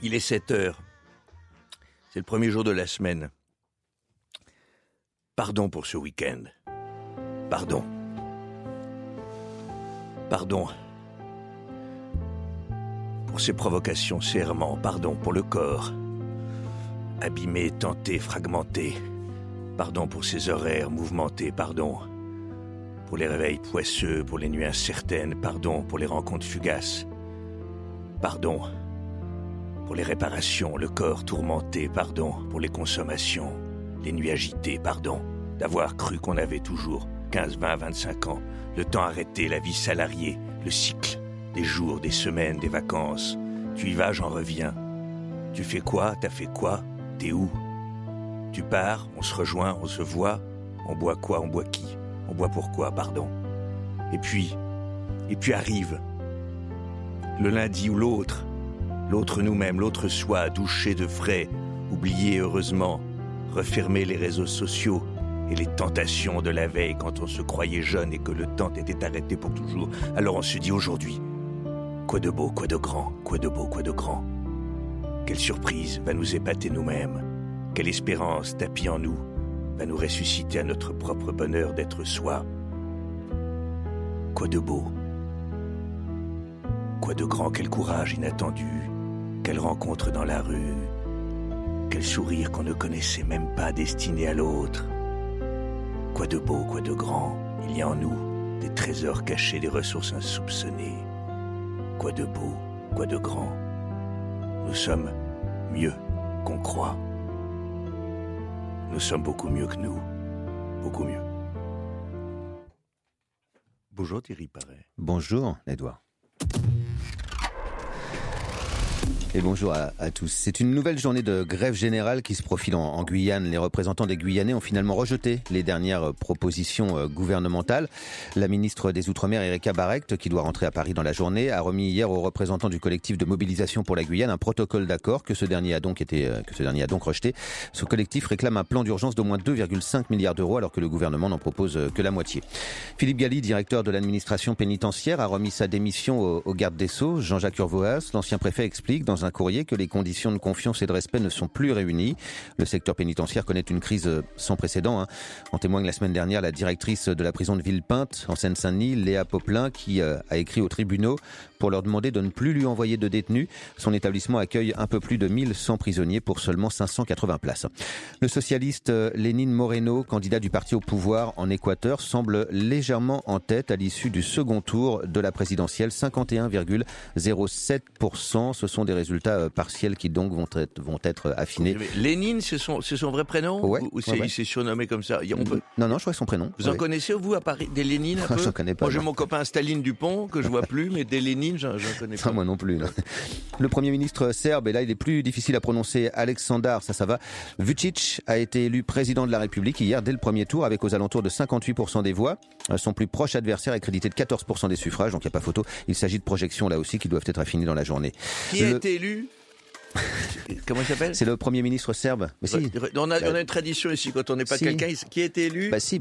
Il est 7h. C'est le premier jour de la semaine. Pardon pour ce week-end. Pardon. Pardon. Pour ces provocations, ces errements. Pardon pour le corps. Abîmé, tenté, fragmenté. Pardon pour ces horaires mouvementés. Pardon. Pour les réveils poisseux, pour les nuits incertaines. Pardon pour les rencontres fugaces. Pardon. Pour les réparations, le corps tourmenté, pardon. Pour les consommations, les nuits agitées, pardon. D'avoir cru qu'on avait toujours 15, 20, 25 ans. Le temps arrêté, la vie salariée, le cycle. Des jours, des semaines, des vacances. Tu y vas, j'en reviens. Tu fais quoi? T'as fait quoi? T'es où? Tu pars, on se rejoint, on se voit. On boit quoi? On boit qui? On boit pourquoi? Pardon. Et puis arrive le lundi ou l'autre. L'autre nous-mêmes, l'autre soi, douché de frais, oublié heureusement, refermer les réseaux sociaux et les tentations de la veille quand on se croyait jeune et que le temps était arrêté pour toujours. Alors on se dit aujourd'hui, quoi de beau, quoi de grand, quoi de beau, quoi de grand. Quelle surprise va nous épater nous-mêmes, quelle espérance tapie en nous va nous ressusciter à notre propre bonheur d'être soi. Quoi de beau, quoi de grand, quel courage inattendu. Quelle rencontre dans la rue, quel sourire qu'on ne connaissait même pas destiné à l'autre. Quoi de beau, quoi de grand, il y a en nous des trésors cachés, des ressources insoupçonnées. Quoi de beau, quoi de grand, nous sommes mieux qu'on croit. Nous sommes beaucoup mieux que nous, beaucoup mieux. Bonjour Thierry Paré. Bonjour Edouard. Et bonjour à tous. C'est une nouvelle journée de grève générale qui se profile en Guyane. Les représentants des Guyanais ont finalement rejeté les dernières propositions gouvernementales. La ministre des Outre-mer, Erika Barecht, qui doit rentrer à Paris dans la journée, a remis hier aux représentants du collectif de mobilisation pour la Guyane un protocole d'accord que ce dernier a donc rejeté. Ce collectif réclame un plan d'urgence d'au moins 2,5 milliards d'euros alors que le gouvernement n'en propose que la moitié. Philippe Galli, directeur de l'administration pénitentiaire, a remis sa démission au garde des Sceaux. Jean-Jacques Urvoas, l'ancien préfet, explique dans un courrier que les conditions de confiance et de respect ne sont plus réunies. Le secteur pénitentiaire connaît une crise sans précédent. En témoigne la semaine dernière la directrice de la prison de Villepinte, en Seine-Saint-Denis, Léa Poplin, qui a écrit aux tribunaux pour leur demander de ne plus lui envoyer de détenus. Son établissement accueille un peu plus de 1100 prisonniers pour seulement 580 places. Le socialiste Lénine Moreno, candidat du parti au pouvoir en Équateur, semble légèrement en tête à l'issue du second tour de la présidentielle, 51,07%. Ce sont des résultats partiels qui donc vont être affinés. Lénine, c'est son vrai prénom? Ouais, ou il s'est surnommé comme ça? Non, je crois que son prénom. Vous en connaissez, vous, à Paris, des Lénines un peu? Je ne connais pas. Moi, j'ai mon copain Staline Dupont, que je vois plus, mais des Lénines, j'en connais pas. Moi non plus. Non. Le Premier ministre serbe, et là il est plus difficile à prononcer, Aleksandar, ça va, Vučić a été élu président de la République hier dès le premier tour avec aux alentours de 58% des voix. Son plus proche adversaire est crédité de 14% des suffrages, donc il n'y a pas photo. Il s'agit de projections là aussi qui doivent être affinées dans la journée. Qui a été élu? Comment il s'appelle? C'est le Premier ministre serbe. Mais si. On a une tradition ici, quand on n'est pas quelqu'un qui a été élu. C'est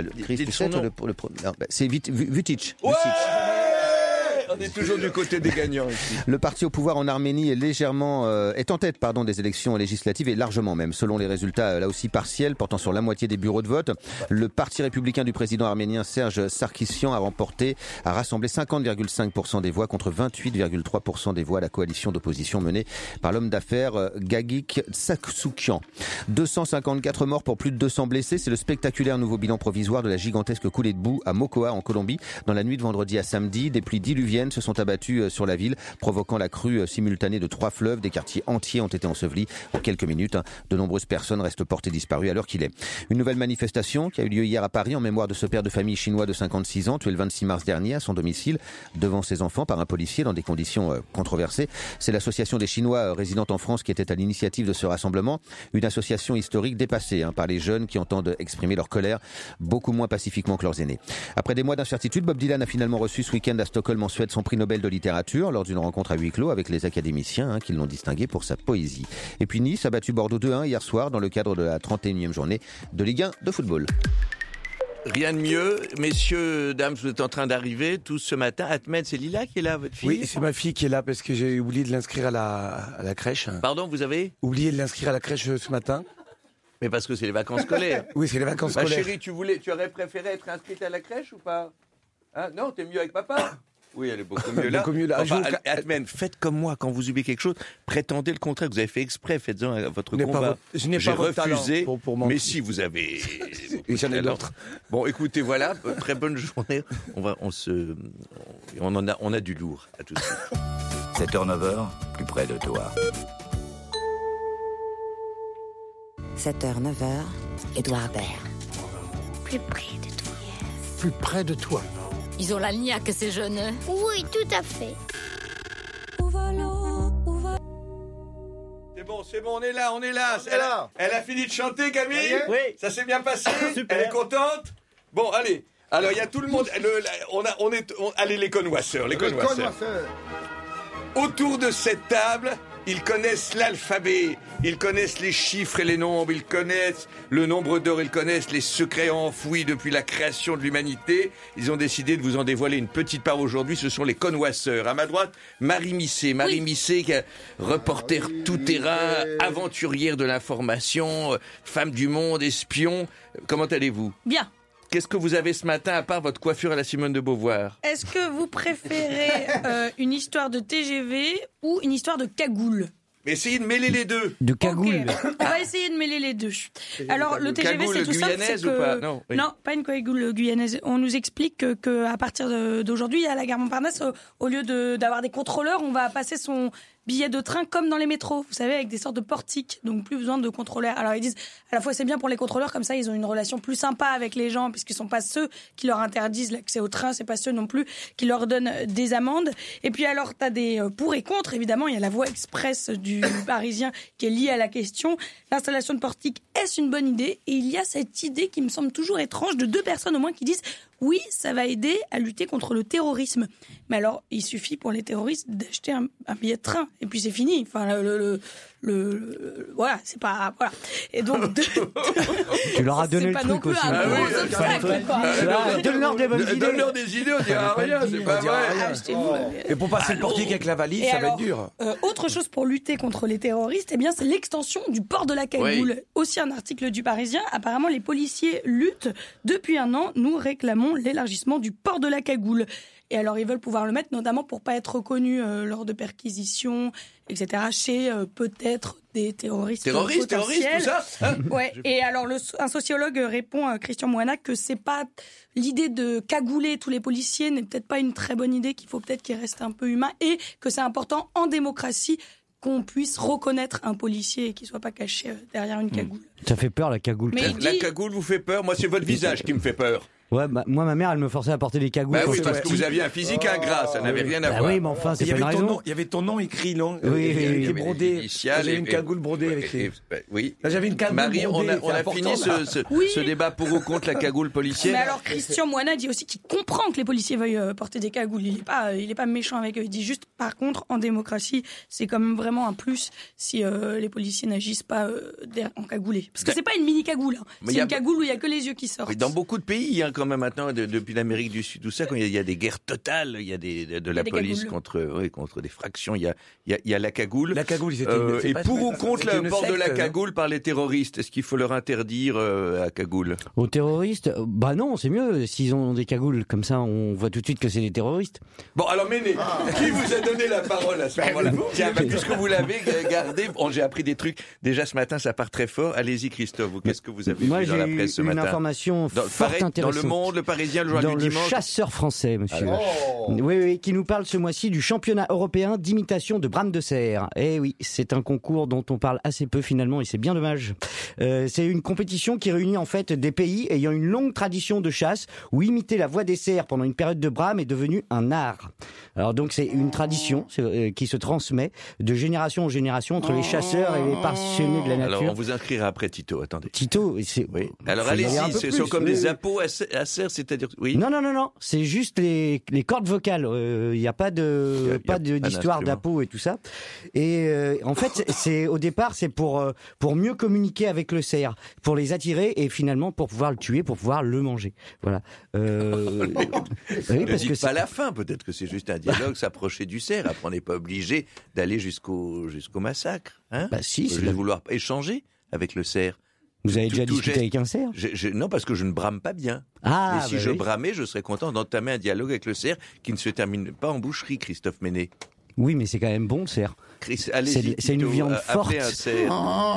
Vučić. Ouais, on est toujours du côté des gagnants ici. Le parti au pouvoir en Arménie est en tête des élections législatives et largement même. Selon les résultats là aussi partiels portant sur la moitié des bureaux de vote, le parti républicain du président arménien Serge Sarkissian a rassemblé 50,5% des voix contre 28,3% des voix à la coalition d'opposition menée par l'homme d'affaires Gagik Tsakoukian. 254 morts pour plus de 200 blessés, c'est le spectaculaire nouveau bilan provisoire de la gigantesque coulée de boue à Mocoa en Colombie. Dans la nuit de vendredi à samedi, des pluies diluviennes se sont abattus sur la ville, provoquant la crue simultanée de 3 fleuves. Des quartiers entiers ont été ensevelis en quelques minutes. De nombreuses personnes restent portées disparues à l'heure qu'il est. Une nouvelle manifestation qui a eu lieu hier à Paris en mémoire de ce père de famille chinois de 56 ans, tué le 26 mars dernier à son domicile devant ses enfants par un policier dans des conditions controversées. C'est l'association des Chinois résidant en France qui était à l'initiative de ce rassemblement. Une association historique dépassée par les jeunes qui entendent exprimer leur colère beaucoup moins pacifiquement que leurs aînés. Après des mois d'incertitude, Bob Dylan a finalement reçu ce week-end à Stockholm en Suède son prix Nobel de littérature lors d'une rencontre à huis clos avec les académiciens qui l'ont distingué pour sa poésie. Et puis Nice a battu Bordeaux 2-1 hier soir dans le cadre de la 31e journée de Ligue 1 de football. Rien de mieux. Messieurs, dames, vous êtes en train d'arriver tous ce matin. Ahmed, c'est Lila qui est là, votre fille? Oui, c'est ma fille qui est là parce que j'ai oublié de l'inscrire à la crèche. Pardon, vous avez? Oublié de l'inscrire à la crèche ce matin. Mais parce que c'est les vacances scolaires. Oui, c'est les vacances Ma scolaires. chérie, tu aurais préféré être inscrite à la crèche ou pas? Hein? Non, t'es mieux avec papa? Oui, elle est beaucoup mieux là. Beaucoup mieux là. Enfin, Ahmed, faites comme moi, quand vous oubliez quelque chose, prétendez le contraire. Vous avez fait exprès, faites-en votre combat. Je n'ai J'ai pas votre refusé, talent pour mentir. mais si vous avez... Et j'en ai d'autres. Bon, écoutez, voilà, très bonne journée. On a du lourd. À tout de suite. 7h, 9h, plus près de toi. 7h, 9h, Édouard Baird. Plus près de toi. Plus près de toi. Ils ont la niaque, ces jeunes. Oui, tout à fait. C'est bon, on est là. Elle a fini de chanter, Camille? Oui. Ça s'est bien passé? Super. Elle est contente? Bon, allez. Alors, il y a tout le monde. Allez, les connoisseurs. Autour de cette table, ils connaissent l'alphabet, ils connaissent les chiffres et les nombres, ils connaissent le nombre d'or, ils connaissent les secrets enfouis depuis la création de l'humanité. Ils ont décidé de vous en dévoiler une petite part aujourd'hui, ce sont les connoisseurs. À ma droite, Marie Misset. Marie Misset, reporter tout-terrain, aventurière de l'information, femme du monde, espion. Comment allez-vous? Bien. Qu'est-ce que vous avez ce matin, à part votre coiffure à la Simone de Beauvoir? Est-ce que vous préférez une histoire de TGV ou une histoire de cagoule? Mais essayez de mêler les deux. De cagoule. Ok, on va essayer de mêler les deux. Alors, le TGV, Cagoule c'est tout simple. guyanaise C'est que... ou pas? Non, oui. Non, pas une cagoule guyanaise. On nous explique que à partir d'aujourd'hui, à la gare Montparnasse, au lieu d'avoir des contrôleurs, on va passer son billet de train comme dans les métros, vous savez, avec des sortes de portiques, donc plus besoin de contrôleurs. Alors ils disent, à la fois c'est bien pour les contrôleurs, comme ça ils ont une relation plus sympa avec les gens, puisqu'ils sont pas ceux qui leur interdisent l'accès au train, c'est pas ceux non plus qui leur donnent des amendes. Et puis alors t'as des pour et contre, évidemment, il y a la voie express du Parisien qui est liée à la question, l'installation de portiques, est-ce une bonne idée? Et il y a cette idée qui me semble toujours étrange de 2 personnes au moins qui disent oui, ça va aider à lutter contre le terrorisme. Mais alors, il suffit pour les terroristes d'acheter un billet de train. Et puis c'est fini. Enfin, voilà, c'est pas... Voilà. Et donc... Tu leur as donné le truc aussi. Donne-leur des bonnes idées. Donne-leur des idées, on dira rien, c'est pas vrai. Achetez-vous. Et pour passer le portique avec la valise, Et ça alors, va être dur. Autre chose pour lutter contre les terroristes, eh bien, c'est l'extension du port de la cagoule. Oui. Aussi un article du Parisien. Apparemment, les policiers luttent. Depuis 1 an, nous réclamons l'élargissement du port de la cagoule. Et alors, ils veulent pouvoir le mettre, notamment pour pas être reconnus lors de perquisitions, etc., chez peut-être des terroristes Terroristes, tout ça hein? Ouais. Et alors, un sociologue répond, Christian Moinac, que c'est pas l'idée de cagouler tous les policiers n'est peut-être pas une très bonne idée, qu'il faut peut-être qu'ils restent un peu humains et que c'est important en démocratie qu'on puisse reconnaître un policier et qu'il soit pas caché derrière une cagoule. Ça fait peur la cagoule. Mais La cagoule vous fait peur? Moi, c'est votre visage qui me fait peur. Ouais, bah, moi ma mère elle me forçait à porter des cagoules. Bah quand oui, j'étais parce que petit. vous aviez un physique ingrat, ça n'avait rien à Bah voir. oui, mais enfin, c'est Il y pas une avait ton raison. nom, il y avait ton nom écrit, non? Oui, Il était oui, brodé. Initial J'avais une cagoule brodée avec les... Oui. Là, j'avais une cagoule Marie, brodée, on a c'est fini important, ce débat pour ou contre la cagoule Mais policière. alors, Christian Moinac dit aussi qu'il comprend que les policiers veuillent porter des cagoules. Il est pas méchant avec eux. Il dit juste, par contre, en démocratie, c'est quand même vraiment un plus si les policiers n'agissent pas en cagoulé. Parce que c'est pas une mini cagoule. Hein. Mais C'est une cagoule où il y a que les yeux qui sortent. Oui, dans beaucoup de pays, quand même maintenant, depuis l'Amérique du Sud, tout ça, quand il y a des guerres totales, il y a de la des police cagoules. contre des fractions, il y a la cagoule. La cagoule, c'était et pour ou contre c'était le une port de la secte, non? cagoule par les terroristes, est-ce qu'il faut leur interdire la cagoule? Aux terroristes, bah non, c'est mieux. S'ils ont des cagoules comme ça, on voit tout de suite que c'est des terroristes. Bon, alors Méné, qui vous a donné la parole à ce moment-là? Tiens, puisque vous l'avez gardé, j'ai appris des trucs. Déjà ce matin, ça part très fort. Allez-y, Christophe, qu'est-ce que vous avez Moi, vu dans la j'ai presse ce eu une matin? information fort Dans intéressante. Le Monde, Le Parisien, le Journal Dans du le Dimanche. Chasseur français, monsieur. Oui, qui nous parle ce mois-ci du championnat européen d'imitation de brame de cerf. Eh oui, c'est un concours dont on parle assez peu finalement et c'est bien dommage. C'est une compétition qui réunit en fait des pays ayant une longue tradition de chasse où imiter la voix des cerfs pendant une période de brame est devenu un art. Alors donc c'est une tradition qui se transmet de génération en génération entre les chasseurs et les passionnés de la nature. Alors on vous inscrira après Tito, attendez. Tito, c'est... Oui. Alors faut y aller un allez-y, peu ce plus, sont comme oui, des oui. appos un cerf, c'est-à-dire... Oui. Non. C'est juste les cordes vocales. Il n'y a pas d'histoire d'apeau et tout ça. Et en fait, au départ, c'est pour mieux communiquer avec le cerf, pour les attirer et finalement pour pouvoir le tuer, pour pouvoir le manger. Voilà. Oui, parce que pas la fin. Peut-être que c'est juste un dialogue, s'approcher du cerf. Après, on n'est pas obligé d'aller jusqu'au massacre. Hein, si. C'est de vouloir échanger avec le cerf. Vous avez déjà discuté avec un cerf ? Non, parce que je ne brame pas bien. Et si je bramais, je serais content d'entamer un dialogue avec le cerf qui ne se termine pas en boucherie, Christophe Ménet. Oui, mais c'est quand même bon, le cerf. C'est une viande forte. Un cerf.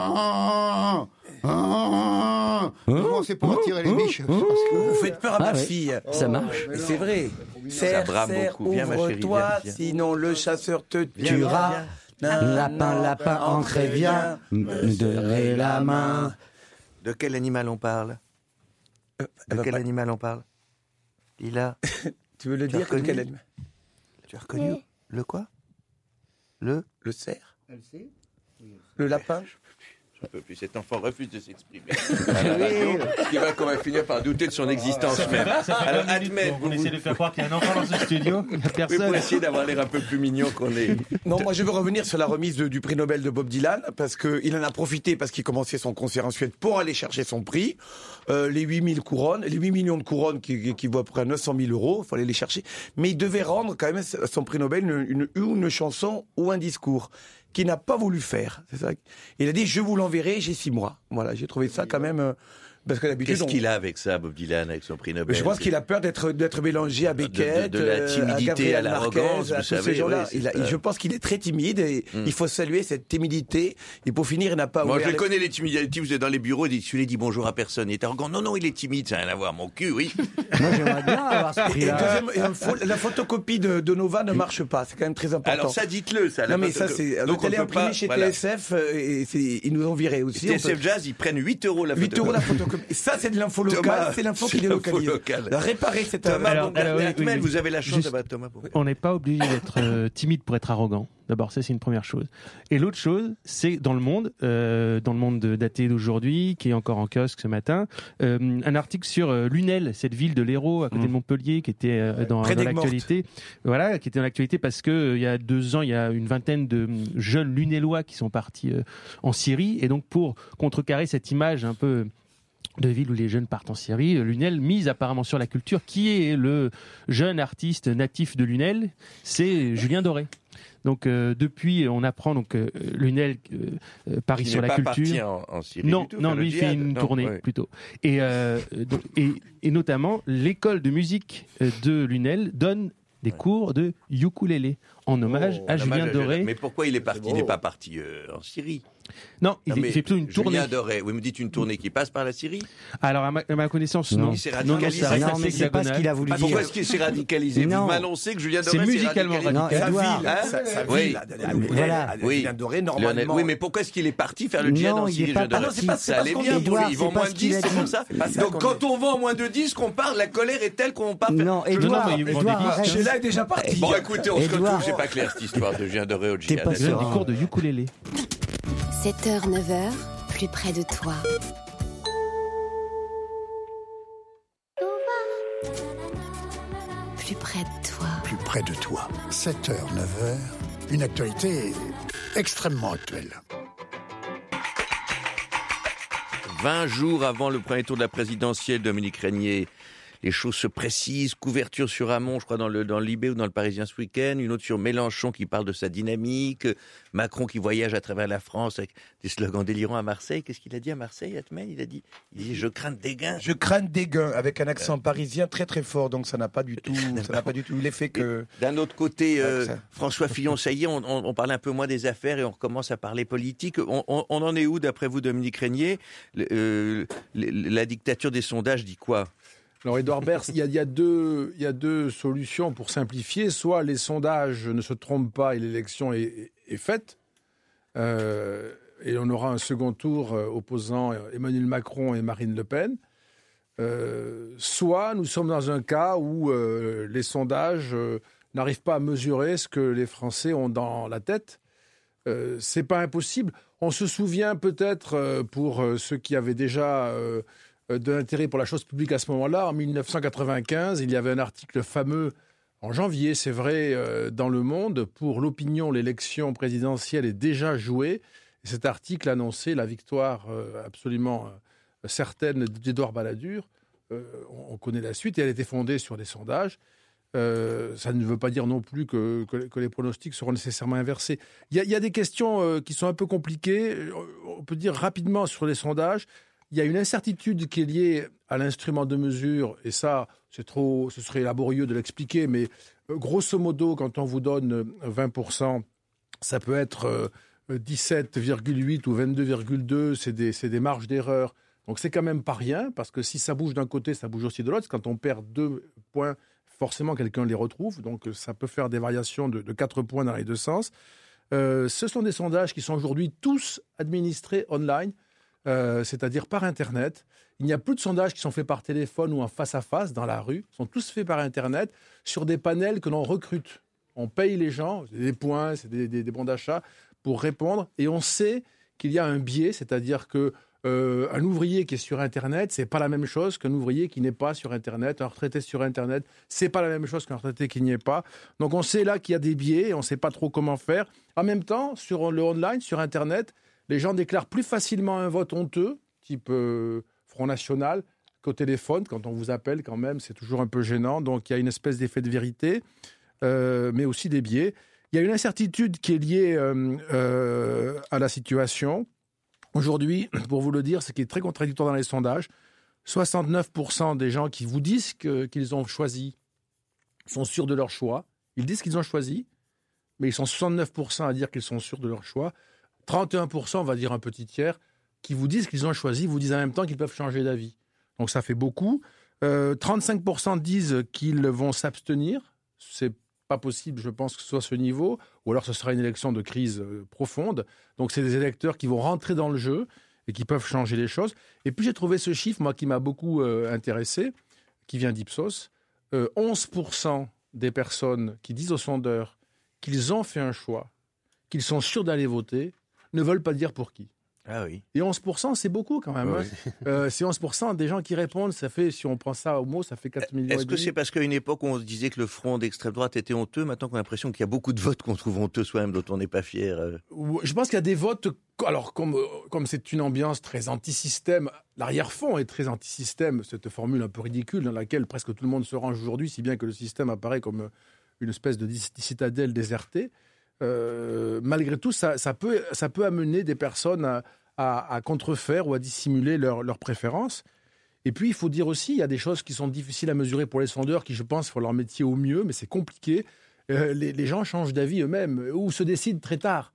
C'est pour attirer les biches. Vous faites peur à ma fille. Ça marche. Mais c'est vrai. Ça brame beaucoup. Viens, ma chérie, ouvre-toi, viens. Sinon le chasseur te tuera. Lapin, entrez, viens, me donner la main. De quel animal on parle ? Animal on parle ? Lila. Tu veux le dire de quel animal ? Tu as reconnu le quoi ? Le cerf. Le lapin. Je peux plus. Cet enfant refuse de s'exprimer. Il va quand même finir par douter de son existence même. Alors, admettez. On essaie de faire croire qu'il y a un enfant dans ce studio. Il n'y a personne. Oui, pour essayer d'avoir l'air un peu plus mignon qu'on est. Non, moi je veux revenir sur la remise du prix Nobel de Bob Dylan, parce qu'il en a profité, parce qu'il commençait son concert en Suède pour aller chercher son prix. Les 8 millions de couronnes qui vaut à peu près 900 000 €, il fallait les chercher. Mais il devait rendre quand même son prix Nobel une chanson ou un discours qu'il n'a pas voulu faire. C'est ça. Il a dit, je vous l'enverrai, j'ai 6 mois. Voilà, j'ai trouvé ça quand même... Parce que d'habitude, qu'est-ce qu'il a avec ça, Bob Dylan, avec son prix Nobel ? Je pense qu'il a peur d'être mélangé à Beckett, de la timidité à l'arrogance, à tous ces gens-là. Je pense qu'il est très timide et il faut saluer cette timidité. Et pour finir, il n'a pas... Moi, je connais les timidités. Vous êtes dans les bureaux, celui-là dit bonjour à personne. Il est arrogant. Non, il est timide, ça n'a rien à voir. Mon cul, oui. Moi, j'aimerais bien avoir ce prix-là. La photocopie de Nova ne marche pas. C'est quand même très important. Alors ça, dites-le. Ça, non, mais ça, c'est... Donc, on est imprimé chez TSF et ils nous ont viré aussi. TSF Jazz, ils prennent 8 € la photocopie. 8 € la photocopie. Ça, c'est de l'info locale, c'est l'info qui délocalise. Réparer cette... Thomas, vous avez la chance d'avoir Thomas. On n'est pas obligé d'être timide pour être arrogant. D'abord, ça, c'est une première chose. Et l'autre chose, c'est dans le monde daté d'aujourd'hui, qui est encore en kiosque ce matin, un article sur Lunel, cette ville de l'Hérault, à côté de Montpellier, qui était dans l'actualité. Voilà, qui était dans l'actualité parce que il y a 2 ans, il y a une vingtaine de jeunes Lunélois qui sont partis en Syrie. Et donc, pour contrecarrer cette image un peu de ville où les jeunes partent en Syrie, Lunel mise apparemment sur la culture. Qui est le jeune artiste natif de Lunel ? C'est Julien Doré. Donc depuis, on apprend Lunel parie sur la culture. Il n'est pas parti en Syrie non, du tout. Non, lui il fait une tournée plutôt. Et notamment l'école de musique de Lunel donne des cours de ukulélé en hommage à Julien Doré. Mais pourquoi il est parti ? Il n'est pas parti en Syrie. Non, il fait plutôt une tournée. Julien Doré, vous me dites une tournée qui passe par la Syrie ? Alors, à ma connaissance, non. Il s'est radicalisé. Non, mais c'est pas ce qu'il a voulu dire. Pourquoi est-ce qu'il s'est radicalisé ? Vous m'annoncez que Julien Doré s'est musicalement radicalisé. Sa ville, voilà. Julien Doré, normalement... Oui, mais pourquoi est-ce qu'il est parti faire le djihad en Syrie ? Ça allait bien pour lui. Il vend moins de disques, c'est pour ça. Donc, quand on vend moins de disques, on parle, la colère est telle qu'on part... Non, Edouard, Sheila est déjà parti. Bon, écoutez, on se retrouve. C'est pas clair, cette histoire de Julien Doré au djihad. Il donne des cours de ukulélé. 7h, 9h, plus près de toi. Plus près de toi. Plus près de toi. 7h, 9h, une actualité extrêmement actuelle. 20 jours avant le premier tour de la présidentielle, Dominique Régnier, les choses se précisent. Couverture sur Hamon, je crois, dans le Libé ou dans le Parisien ce week-end. Une autre sur Mélenchon qui parle de sa dynamique. Macron qui voyage à travers la France avec des slogans délirants à Marseille. Qu'est-ce qu'il a dit à Marseille, Atmen ? Il dit je crains des gains. Je crains des gains, avec un accent parisien très très fort. Donc ça n'a pas du tout l'effet que... D'un autre côté, François Fillon, ça y est, on parle un peu moins des affaires et on recommence à parler politique. On en est où, d'après vous, Dominique Régnier ? La dictature des sondages dit quoi ? Alors, Édouard Baird, il y a deux solutions pour simplifier. Soit les sondages ne se trompent pas et l'élection est faite, et on aura un second tour opposant Emmanuel Macron et Marine Le Pen. Soit nous sommes dans un cas où les sondages n'arrivent pas à mesurer ce que les Français ont dans la tête. C'est pas impossible. On se souvient peut-être, pour ceux qui avaient déjà... d'intérêt pour la chose publique à ce moment-là. En 1995, il y avait un article fameux, en janvier, c'est vrai, dans Le Monde, pour l'opinion, l'élection présidentielle est déjà jouée. Et cet article annonçait la victoire absolument certaine d'Édouard Balladur. On connaît la suite et elle était fondée sur des sondages. Ça ne veut pas dire non plus que les pronostics seront nécessairement inversés. Il y a des questions qui sont un peu compliquées. On peut dire rapidement sur les sondages. Il y a une incertitude qui est liée à l'instrument de mesure, et ça, ce serait laborieux de l'expliquer, mais grosso modo, quand on vous donne 20%, ça peut être 17,8 ou 22,2, c'est des marges d'erreur. Donc c'est quand même pas rien, parce que si ça bouge d'un côté, ça bouge aussi de l'autre. Quand on perd 2 points, forcément quelqu'un les retrouve, donc ça peut faire des variations de 4 points dans les deux sens. Ce sont des sondages qui sont aujourd'hui tous administrés online, c'est-à-dire par Internet. Il n'y a plus de sondages qui sont faits par téléphone ou en face-à-face dans la rue. Ils sont tous faits par Internet sur des panels que l'on recrute. On paye les gens, c'est des points, c'est des bons d'achat pour répondre. Et on sait qu'il y a un biais, c'est-à-dire que un ouvrier qui est sur Internet, c'est pas la même chose qu'un ouvrier qui n'est pas sur Internet. Un retraité sur Internet, c'est pas la même chose qu'un retraité qui n'y est pas. Donc on sait là qu'il y a des biais et on sait pas trop comment faire. En même temps, sur le online, sur Internet, les gens déclarent plus facilement un vote honteux, type Front National, qu'au téléphone. Quand on vous appelle, quand même, c'est toujours un peu gênant. Donc il y a une espèce d'effet de vérité, mais aussi des biais. Il y a une incertitude qui est liée à la situation. Aujourd'hui, pour vous le dire, ce qui est très contradictoire dans les sondages, 69% des gens qui vous disent qu'ils ont choisi sont sûrs de leur choix. Ils disent qu'ils ont choisi, mais ils sont 69% à dire qu'ils sont sûrs de leur choix. 31%, on va dire un petit tiers, qui vous disent qu'ils ont choisi, vous disent en même temps qu'ils peuvent changer d'avis. Donc ça fait beaucoup. 35% disent qu'ils vont s'abstenir. C'est pas possible, je pense, que ce soit ce niveau, ou alors ce sera une élection de crise profonde. Donc c'est des électeurs qui vont rentrer dans le jeu et qui peuvent changer les choses. Et puis j'ai trouvé ce chiffre, moi, qui m'a beaucoup intéressé, qui vient d'Ipsos. 11% des personnes qui disent aux sondeurs qu'ils ont fait un choix, qu'ils sont sûrs d'aller voter, ne veulent pas dire pour qui. Ah oui. Et 11%, c'est beaucoup quand même. Oui. C'est 11% des gens qui répondent. Ça fait, si on prend ça au mot, ça fait 4 millions. Est-ce que c'est parce qu'à une époque, on se disait que le front d'extrême droite était honteux, maintenant qu'on a l'impression qu'il y a beaucoup de votes qu'on trouve honteux soi-même, dont on n'est pas fier Je pense qu'il y a des votes, alors comme c'est une ambiance très anti-système, l'arrière-fond est très anti-système, cette formule un peu ridicule dans laquelle presque tout le monde se range aujourd'hui, si bien que le système apparaît comme une espèce de citadelle désertée. Malgré tout, ça peut amener des personnes à contrefaire ou à dissimuler leurs préférences. Et puis, il faut dire aussi, il y a des choses qui sont difficiles à mesurer pour les sondeurs, qui, je pense, font leur métier au mieux, mais c'est compliqué. Les gens changent d'avis eux-mêmes ou se décident très tard.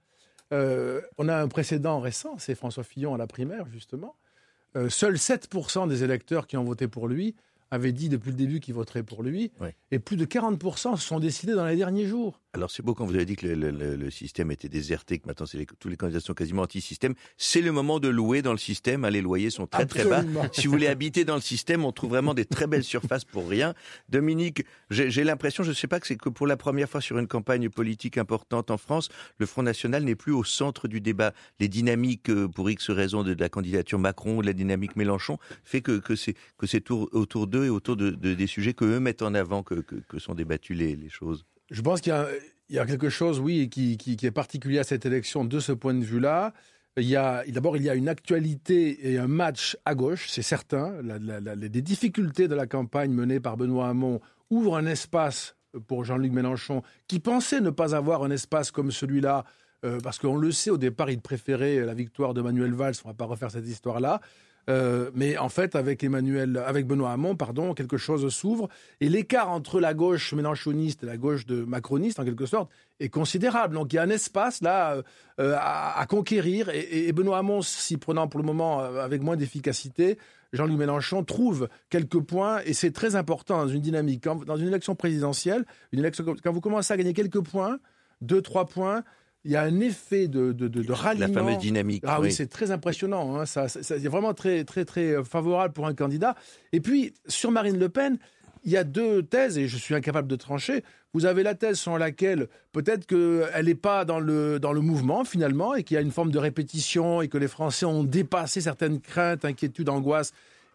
On a un précédent récent, c'est François Fillon à la primaire, justement. Seuls 7% des électeurs qui ont voté pour lui avaient dit depuis le début qu'ils voteraient pour lui, oui. Et plus de 40% se sont décidés dans les derniers jours. Alors c'est beau quand vous avez dit que le système était déserté, que maintenant tous les candidats sont quasiment anti-système. C'est le moment de louer dans le système, les loyers sont très très bas. Si vous voulez habiter dans le système, on trouve vraiment des très belles surfaces pour rien. Dominique, j'ai l'impression, je ne sais pas, que c'est que pour la première fois sur une campagne politique importante en France, le Front National n'est plus au centre du débat. Les dynamiques, pour X raisons de la candidature Macron ou de la dynamique Mélenchon, fait que c'est autour d'eux et autour des sujets qu'eux mettent en avant que sont débattues les choses. Je pense qu'il y a quelque chose, oui, qui est particulier à cette élection de ce point de vue-là. D'abord, il y a une actualité et un match à gauche, c'est certain. Les difficultés de la campagne menée par Benoît Hamon ouvrent un espace pour Jean-Luc Mélenchon, qui pensait ne pas avoir un espace comme celui-là, parce qu'on le sait, au départ, il préférait la victoire de Manuel Valls. On ne va pas refaire cette histoire-là. Mais en fait, avec Benoît Hamon, quelque chose s'ouvre. Et l'écart entre la gauche mélenchoniste et la gauche macroniste, en quelque sorte, est considérable. Donc il y a un espace là à conquérir. Et Benoît Hamon, s'y prenant pour le moment avec moins d'efficacité, Jean-Luc Mélenchon trouve quelques points. Et c'est très important dans une dynamique. Dans une élection présidentielle, quand vous commencez à gagner quelques points, 2-3 points, il y a un effet de ralliement. La fameuse dynamique. Ah oui, c'est très impressionnant. Hein. Ça c'est vraiment très, très, très favorable pour un candidat. Et puis, sur Marine Le Pen, il y a deux thèses, et je suis incapable de trancher. Vous avez la thèse selon laquelle peut-être qu'elle n'est pas dans le mouvement, finalement, et qu'il y a une forme de répétition, et que les Français ont dépassé certaines craintes, inquiétudes, angoisses,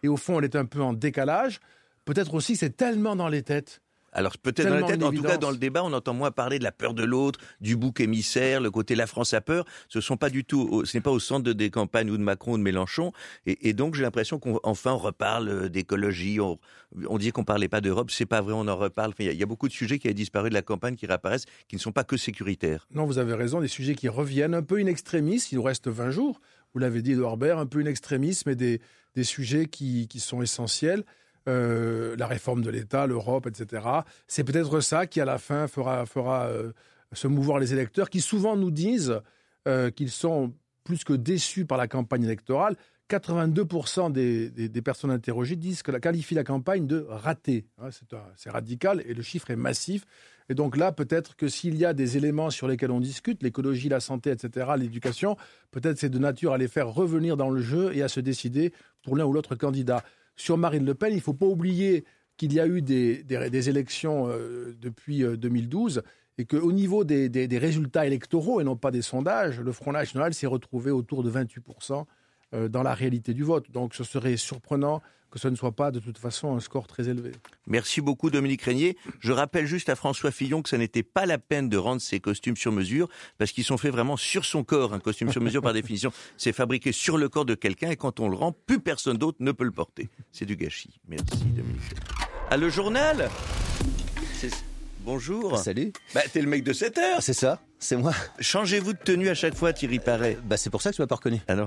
et au fond, elle est un peu en décalage. Peut-être aussi, c'est tellement dans les têtes. Alors peut-être dans la tête, en tout cas dans le débat, on entend moins parler de la peur de l'autre, du bouc émissaire, le côté la France a peur. Ce n'est pas au centre des campagnes ou de Macron ou de Mélenchon. Et donc j'ai l'impression qu'enfin on reparle d'écologie. On dit qu'on parlait pas d'Europe, c'est pas vrai, on en reparle. Enfin, il y a beaucoup de sujets qui avaient disparu de la campagne qui réapparaissent, qui ne sont pas que sécuritaires. Non, vous avez raison, des sujets qui reviennent un peu in extremis. Il nous reste 20 jours. Vous l'avez dit, Édouard Baird, un peu in extremis, mais des sujets qui sont essentiels. La réforme de l'État, l'Europe, etc. C'est peut-être ça qui, à la fin, fera se mouvoir les électeurs qui souvent nous disent qu'ils sont plus que déçus par la campagne électorale. 82% des personnes interrogées qualifient la campagne de ratée. C'est radical et le chiffre est massif. Et donc là, peut-être que s'il y a des éléments sur lesquels on discute, l'écologie, la santé, etc., l'éducation, peut-être c'est de nature à les faire revenir dans le jeu et à se décider pour l'un ou l'autre candidat. Sur Marine Le Pen, il ne faut pas oublier qu'il y a eu des élections depuis 2012 et qu'au niveau des résultats électoraux et non pas des sondages, le Front National s'est retrouvé autour de 28% dans la réalité du vote. Donc ce serait surprenant que ce ne soit pas de toute façon un score très élevé. Merci beaucoup Dominique Régnier. Je rappelle juste à François Fillon que ça n'était pas la peine de rendre ces costumes sur mesure parce qu'ils sont faits vraiment sur son corps. Un costume sur mesure par définition, c'est fabriqué sur le corps de quelqu'un et quand on le rend, plus personne d'autre ne peut le porter. C'est du gâchis. Merci Dominique Régnier. Ah, le journal ? Bonjour. Salut. T'es le mec de 7 heures. C'est ça, c'est moi. Changez-vous de tenue à chaque fois, Thierry Paré. C'est pour ça que tu m'as pas reconnu. Ah non.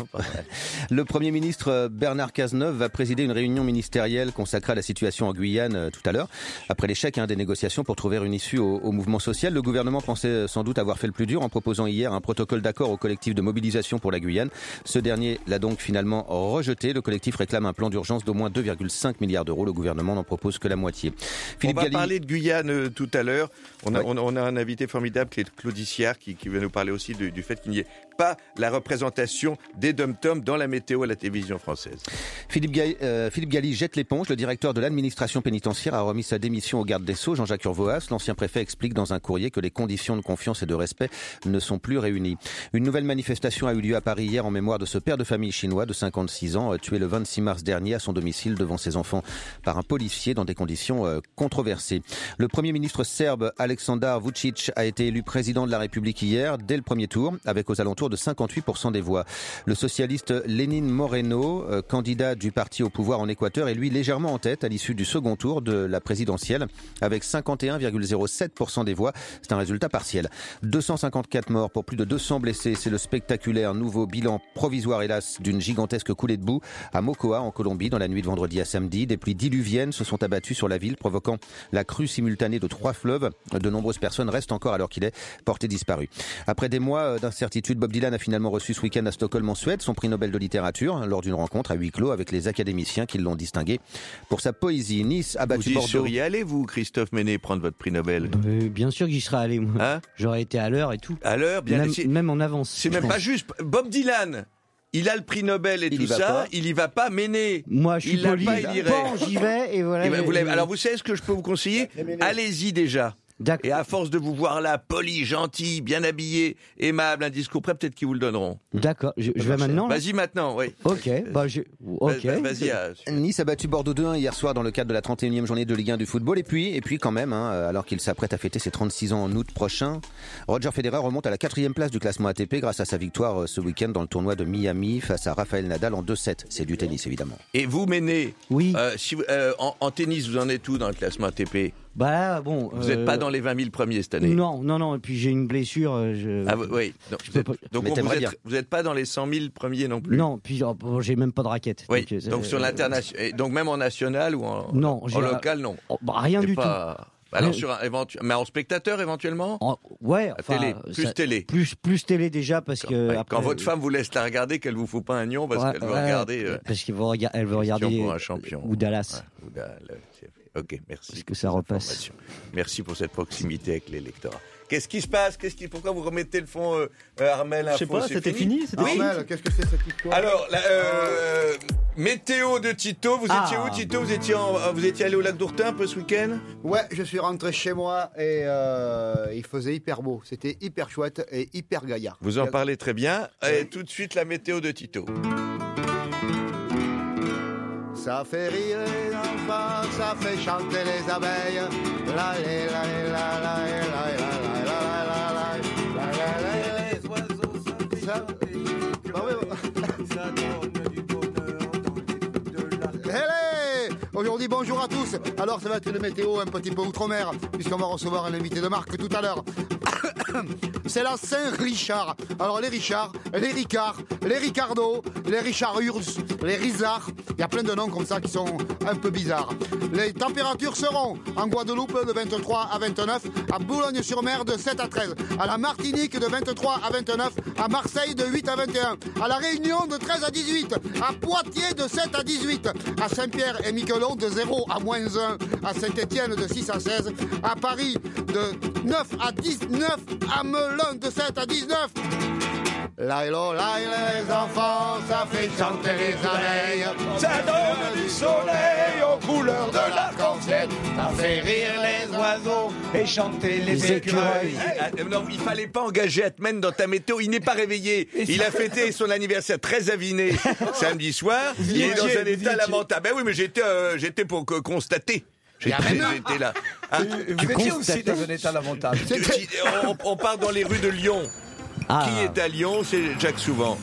Le Premier ministre Bernard Cazeneuve va présider une réunion ministérielle consacrée à la situation en Guyane tout à l'heure. Après l'échec des négociations pour trouver une issue au mouvement social, le gouvernement pensait sans doute avoir fait le plus dur en proposant hier un protocole d'accord au collectif de mobilisation pour la Guyane. Ce dernier l'a donc finalement rejeté. Le collectif réclame un plan d'urgence d'au moins 2,5 milliards d'euros. Le gouvernement n'en propose que la moitié. Philippe Galli... parler de Guyane tout à l'heure. On a un invité formidable qui est Claude Issiard qui va nous parler aussi du fait qu'il n'y ait pas la représentation des dom-toms dans la météo à la télévision française. Philippe Galli jette l'éponge. Le directeur de l'administration pénitentiaire a remis sa démission au garde des Sceaux, Jean-Jacques Urvoas. L'ancien préfet explique dans un courrier que les conditions de confiance et de respect ne sont plus réunies. Une nouvelle manifestation a eu lieu à Paris hier en mémoire de ce père de famille chinois de 56 ans, tué le 26 mars dernier à son domicile devant ses enfants par un policier dans des conditions controversées. Le Premier ministre serbe Aleksandar Vučić a été élu président de la République hier, dès le premier tour, avec aux alentours de 58% des voix. Le socialiste Lénine Moreno, candidat du parti au pouvoir en Équateur, est lui légèrement en tête à l'issue du second tour de la présidentielle, avec 51,07% des voix. C'est un résultat partiel. 254 morts pour plus de 200 blessés. C'est le spectaculaire nouveau bilan provisoire, hélas, d'une gigantesque coulée de boue à Mocoa, en Colombie, dans la nuit de vendredi à samedi. Des pluies diluviennes se sont abattues sur la ville, provoquant la crue simultanée de 3 fleuves. De nombreuses personnes restent encore, alors qu'il est porté disparu. Après des mois d'incertitude, Bob Dylan a finalement reçu ce week-end à Stockholm en Suède son prix Nobel de littérature lors d'une rencontre à huis clos avec les académiciens qui l'ont distingué pour sa poésie. Nice a battu Bordeaux. Vous y seriez allé, vous, Christophe Ménet, prendre votre prix Nobel ? Bien sûr que j'y serais allé, moi. Hein ? J'aurais été à l'heure et tout. À l'heure, bien même en avance. C'est même pas juste. Bob Dylan, il a le prix Nobel et tout ça, il y va pas, Ménet. Moi, je suis poli. Bon, j'y vais et voilà. Alors, vous savez ce que je peux vous conseiller ? Allez-y déjà. Et à force de vous voir là, poli, gentil, bien habillé, aimable, un discours prêt, peut-être qu'ils vous le donneront. D'accord, je vais maintenant. Vas-y maintenant, oui. Ok, Vas-y. Nice a battu Bordeaux 2-1 hier soir dans le cadre de la 31e journée de Ligue 1 du football. Et puis quand même, alors qu'il s'apprête à fêter ses 36 ans en août prochain, Roger Federer remonte à la 4e place du classement ATP grâce à sa victoire ce week-end dans le tournoi de Miami face à Rafael Nadal en 2-7. C'est du tennis, évidemment. Et vous, Méné, oui. En tennis, vous en êtes où dans le classement ATP ? Bon. Vous n'êtes pas dans les 20 000 premiers cette année ? Non. Et puis j'ai une blessure. Oui. Donc vous n'êtes pas dans les 100 000 premiers non plus ? Non, puis j'ai même pas de raquette. Oui. Donc sur l'international, donc même en national ou en local, non. Rien du tout. Alors mais en spectateur éventuellement ? Télé, télé. Plus télé déjà parce que après, quand votre femme vous laisse la regarder, qu'elle vous fout pas un nion parce qu'elle veut regarder. Parce qu'elle veut regarder pour un champion. Ou Dallas. Ok, merci. Parce que ça repasse. Merci pour cette proximité avec l'électorat. Qu'est-ce qui se passe ? Pourquoi vous remettez le fond, Armel ? Je sais pas, c'était fini. Armel, qu'est-ce que c'est cette histoire ? Alors, météo de Tito. Vous étiez où, Tito ? Vous étiez allé au lac d'Ourtin un peu ce week-end ? Ouais, je suis rentré chez moi et il faisait hyper beau. C'était hyper chouette et hyper gaillard. Vous en parlez très bien. Et tout de suite, la météo de Tito. Ça fait rire les enfants, ça fait chanter les abeilles. La la la la la la la les oiseaux ça aujourd'hui, bonjour à tous. Alors, ça va être une météo un petit peu outre-mer, puisqu'on va recevoir un invité de marque tout à l'heure. C'est la Saint-Richard. Alors, les Richards, les Ricards, les Ricardo, les Richards, les Rizards. Il y a plein de noms comme ça qui sont un peu bizarres. Les températures seront en Guadeloupe de 23 à 29, à Boulogne-sur-Mer de 7 à 13, à la Martinique de 23 à 29, à Marseille de 8 à 21, à la Réunion de 13 à 18, à Poitiers de 7 à 18, à Saint-Pierre et Miquelon de 0 à -1, à Saint-Étienne de 6 à 16, à Paris de 9 à 19, à Melun de 7 à 19. Laïlo, les enfants, ça fait chanter les abeilles. Ça donne du soleil aux couleurs de l'arc-en-ciel. Ça fait rire les oiseaux et chanter les écureuils. Non, il fallait pas engager Atmen dans ta météo. Il n'est pas réveillé. Il a fêté son anniversaire très aviné samedi soir. Il est dans un état lamentable. Ben oui, mais j'étais pour constater. J'étais là. Vous étiez aussi dans un état lamentable. On part dans les rues de Lyon. Qui est à Lyon? C'est Jack Souvent.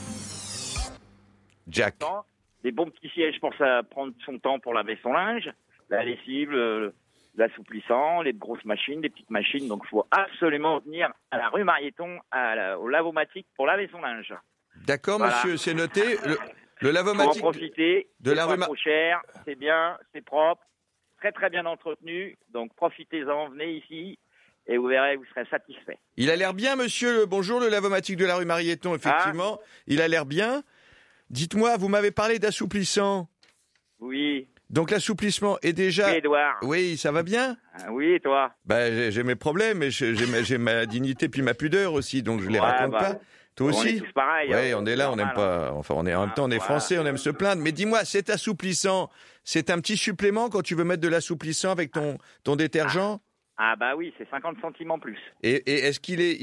Jack. Des bons petits sièges pour ça, prendre son temps pour laver son linge, la lessive, l'assouplissant, les grosses machines, les petites machines. Donc il faut absolument venir à la rue Marieton, au Lavomatic pour laver son linge. D'accord, voilà. Monsieur, c'est noté. Le Lavomatic. Faut en profiter. De la rue pas trop cher, c'est bien, c'est propre, très très bien entretenu. Donc profitez-en, venez ici. Et vous verrez, vous serez satisfait. Il a l'air bien, monsieur. Bonjour, le Lavomatic de la rue Marieton, effectivement. Il a l'air bien. Dites-moi, vous m'avez parlé d'assouplissant. Oui. Donc l'assouplissement est déjà... Oui, Edouard. Oui, ça va bien? Oui, et toi? J'ai mes problèmes, mais j'ai ma dignité puis ma pudeur aussi, donc je les raconte pas. Toi aussi? On est tous pareils. Oui, on est là, on n'aime pas... Enfin, en même temps, on est français, on aime se plaindre. Mais dis-moi, cet assouplissant, c'est un petit supplément quand tu veux mettre de l'assouplissant avec ton détergent? Ah bah oui, c'est 50 centimes en plus. Et est-ce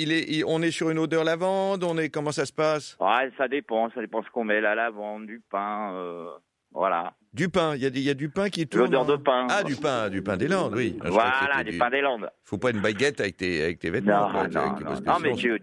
on est sur une odeur lavande, comment ça se passe? Ouais, ça dépend ce qu'on met, la lavande, du pain, voilà. Du pain, il y a du pain qui tourne. L'odeur de pain. Ah, du pain des Landes, oui. Voilà, du pain des Landes. Faut pas une baguette avec tes vêtements. Non, mais tu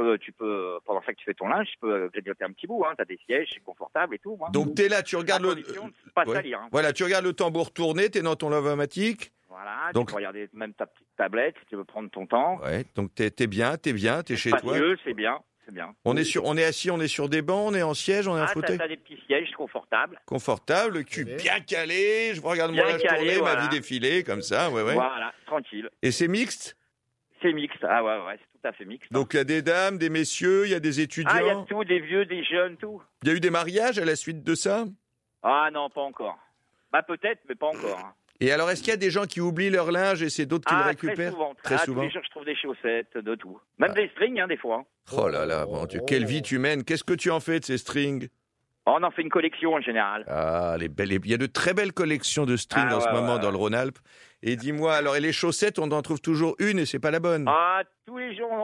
peux, pendant ça que tu fais ton linge, tu peux grignoter un petit bout, hein. T'as des sièges, c'est confortable et tout. Hein. Donc t'es là, tu regardes pas salir, hein. Voilà, tu regardes le tambour tourner, t'es dans ton Lavomatic. Voilà, donc, tu peux regarder même ta petite tablette si tu veux prendre ton temps. Ouais, donc t'es bien, t'es chez toi. C'est bien. On est assis, on est sur des bancs, on est en siège, on est en fauteuil. T'as des petits sièges confortables. Confortable, le cul bien calé, je regarde mon linge tourner, ma vie défiler, comme ça, ouais. Voilà, tranquille. Et c'est mixte? C'est mixte, ouais, c'est tout à fait mixte. Donc il y a des dames, des messieurs, il y a des étudiants. Ah, il y a tout, des vieux, des jeunes, tout. Il y a eu des mariages à la suite de ça? Ah non, pas encore. Bah peut-être, mais pas encore. Et alors, est-ce qu'il y a des gens qui oublient leur linge et c'est d'autres qui le récupèrent? Très souvent. Tous les jours, je trouve des chaussettes, de tout. Même des strings, des fois. Oh là là, mon Dieu, quelle vie tu mènes. Qu'est-ce que tu en fais de ces strings? On en fait une collection en général. Ah, il y a de très belles collections de strings en ce moment dans le Rhône-Alpes. Et dis-moi, alors, et les chaussettes, on en trouve toujours une et c'est pas la bonne? Ah, tous les jours,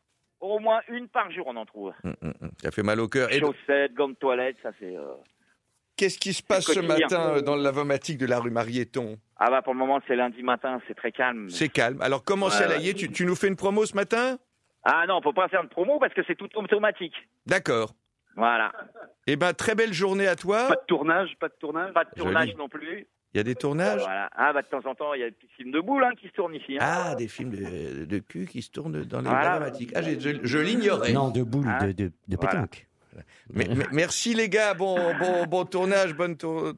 au moins une par jour, on en trouve. Ça fait mal au cœur. Chaussettes, gants de toilette, ça fait... Qu'est-ce qui se passe ce matin dans le Lavomatic de la rue Marieton? Ah bah pour le moment c'est lundi matin, c'est très calme. C'est calme. Alors comment c'est là? Tu nous fais une promo ce matin? Ah non, on peut pas faire de promo parce que c'est tout automatique. D'accord. Voilà. Eh ben très belle journée à toi. Pas de tournage. Pas de tournage non plus. Il y a des tournages? Voilà. Ah bah de temps en temps il y a des petits films de boules qui se tournent ici. Ah, des films de cul qui se tournent dans les Lavomatiques. Ah, je l'ignorais. Non, de boules, de pétanque. Mais, merci les gars, bon tournage, bonne tour.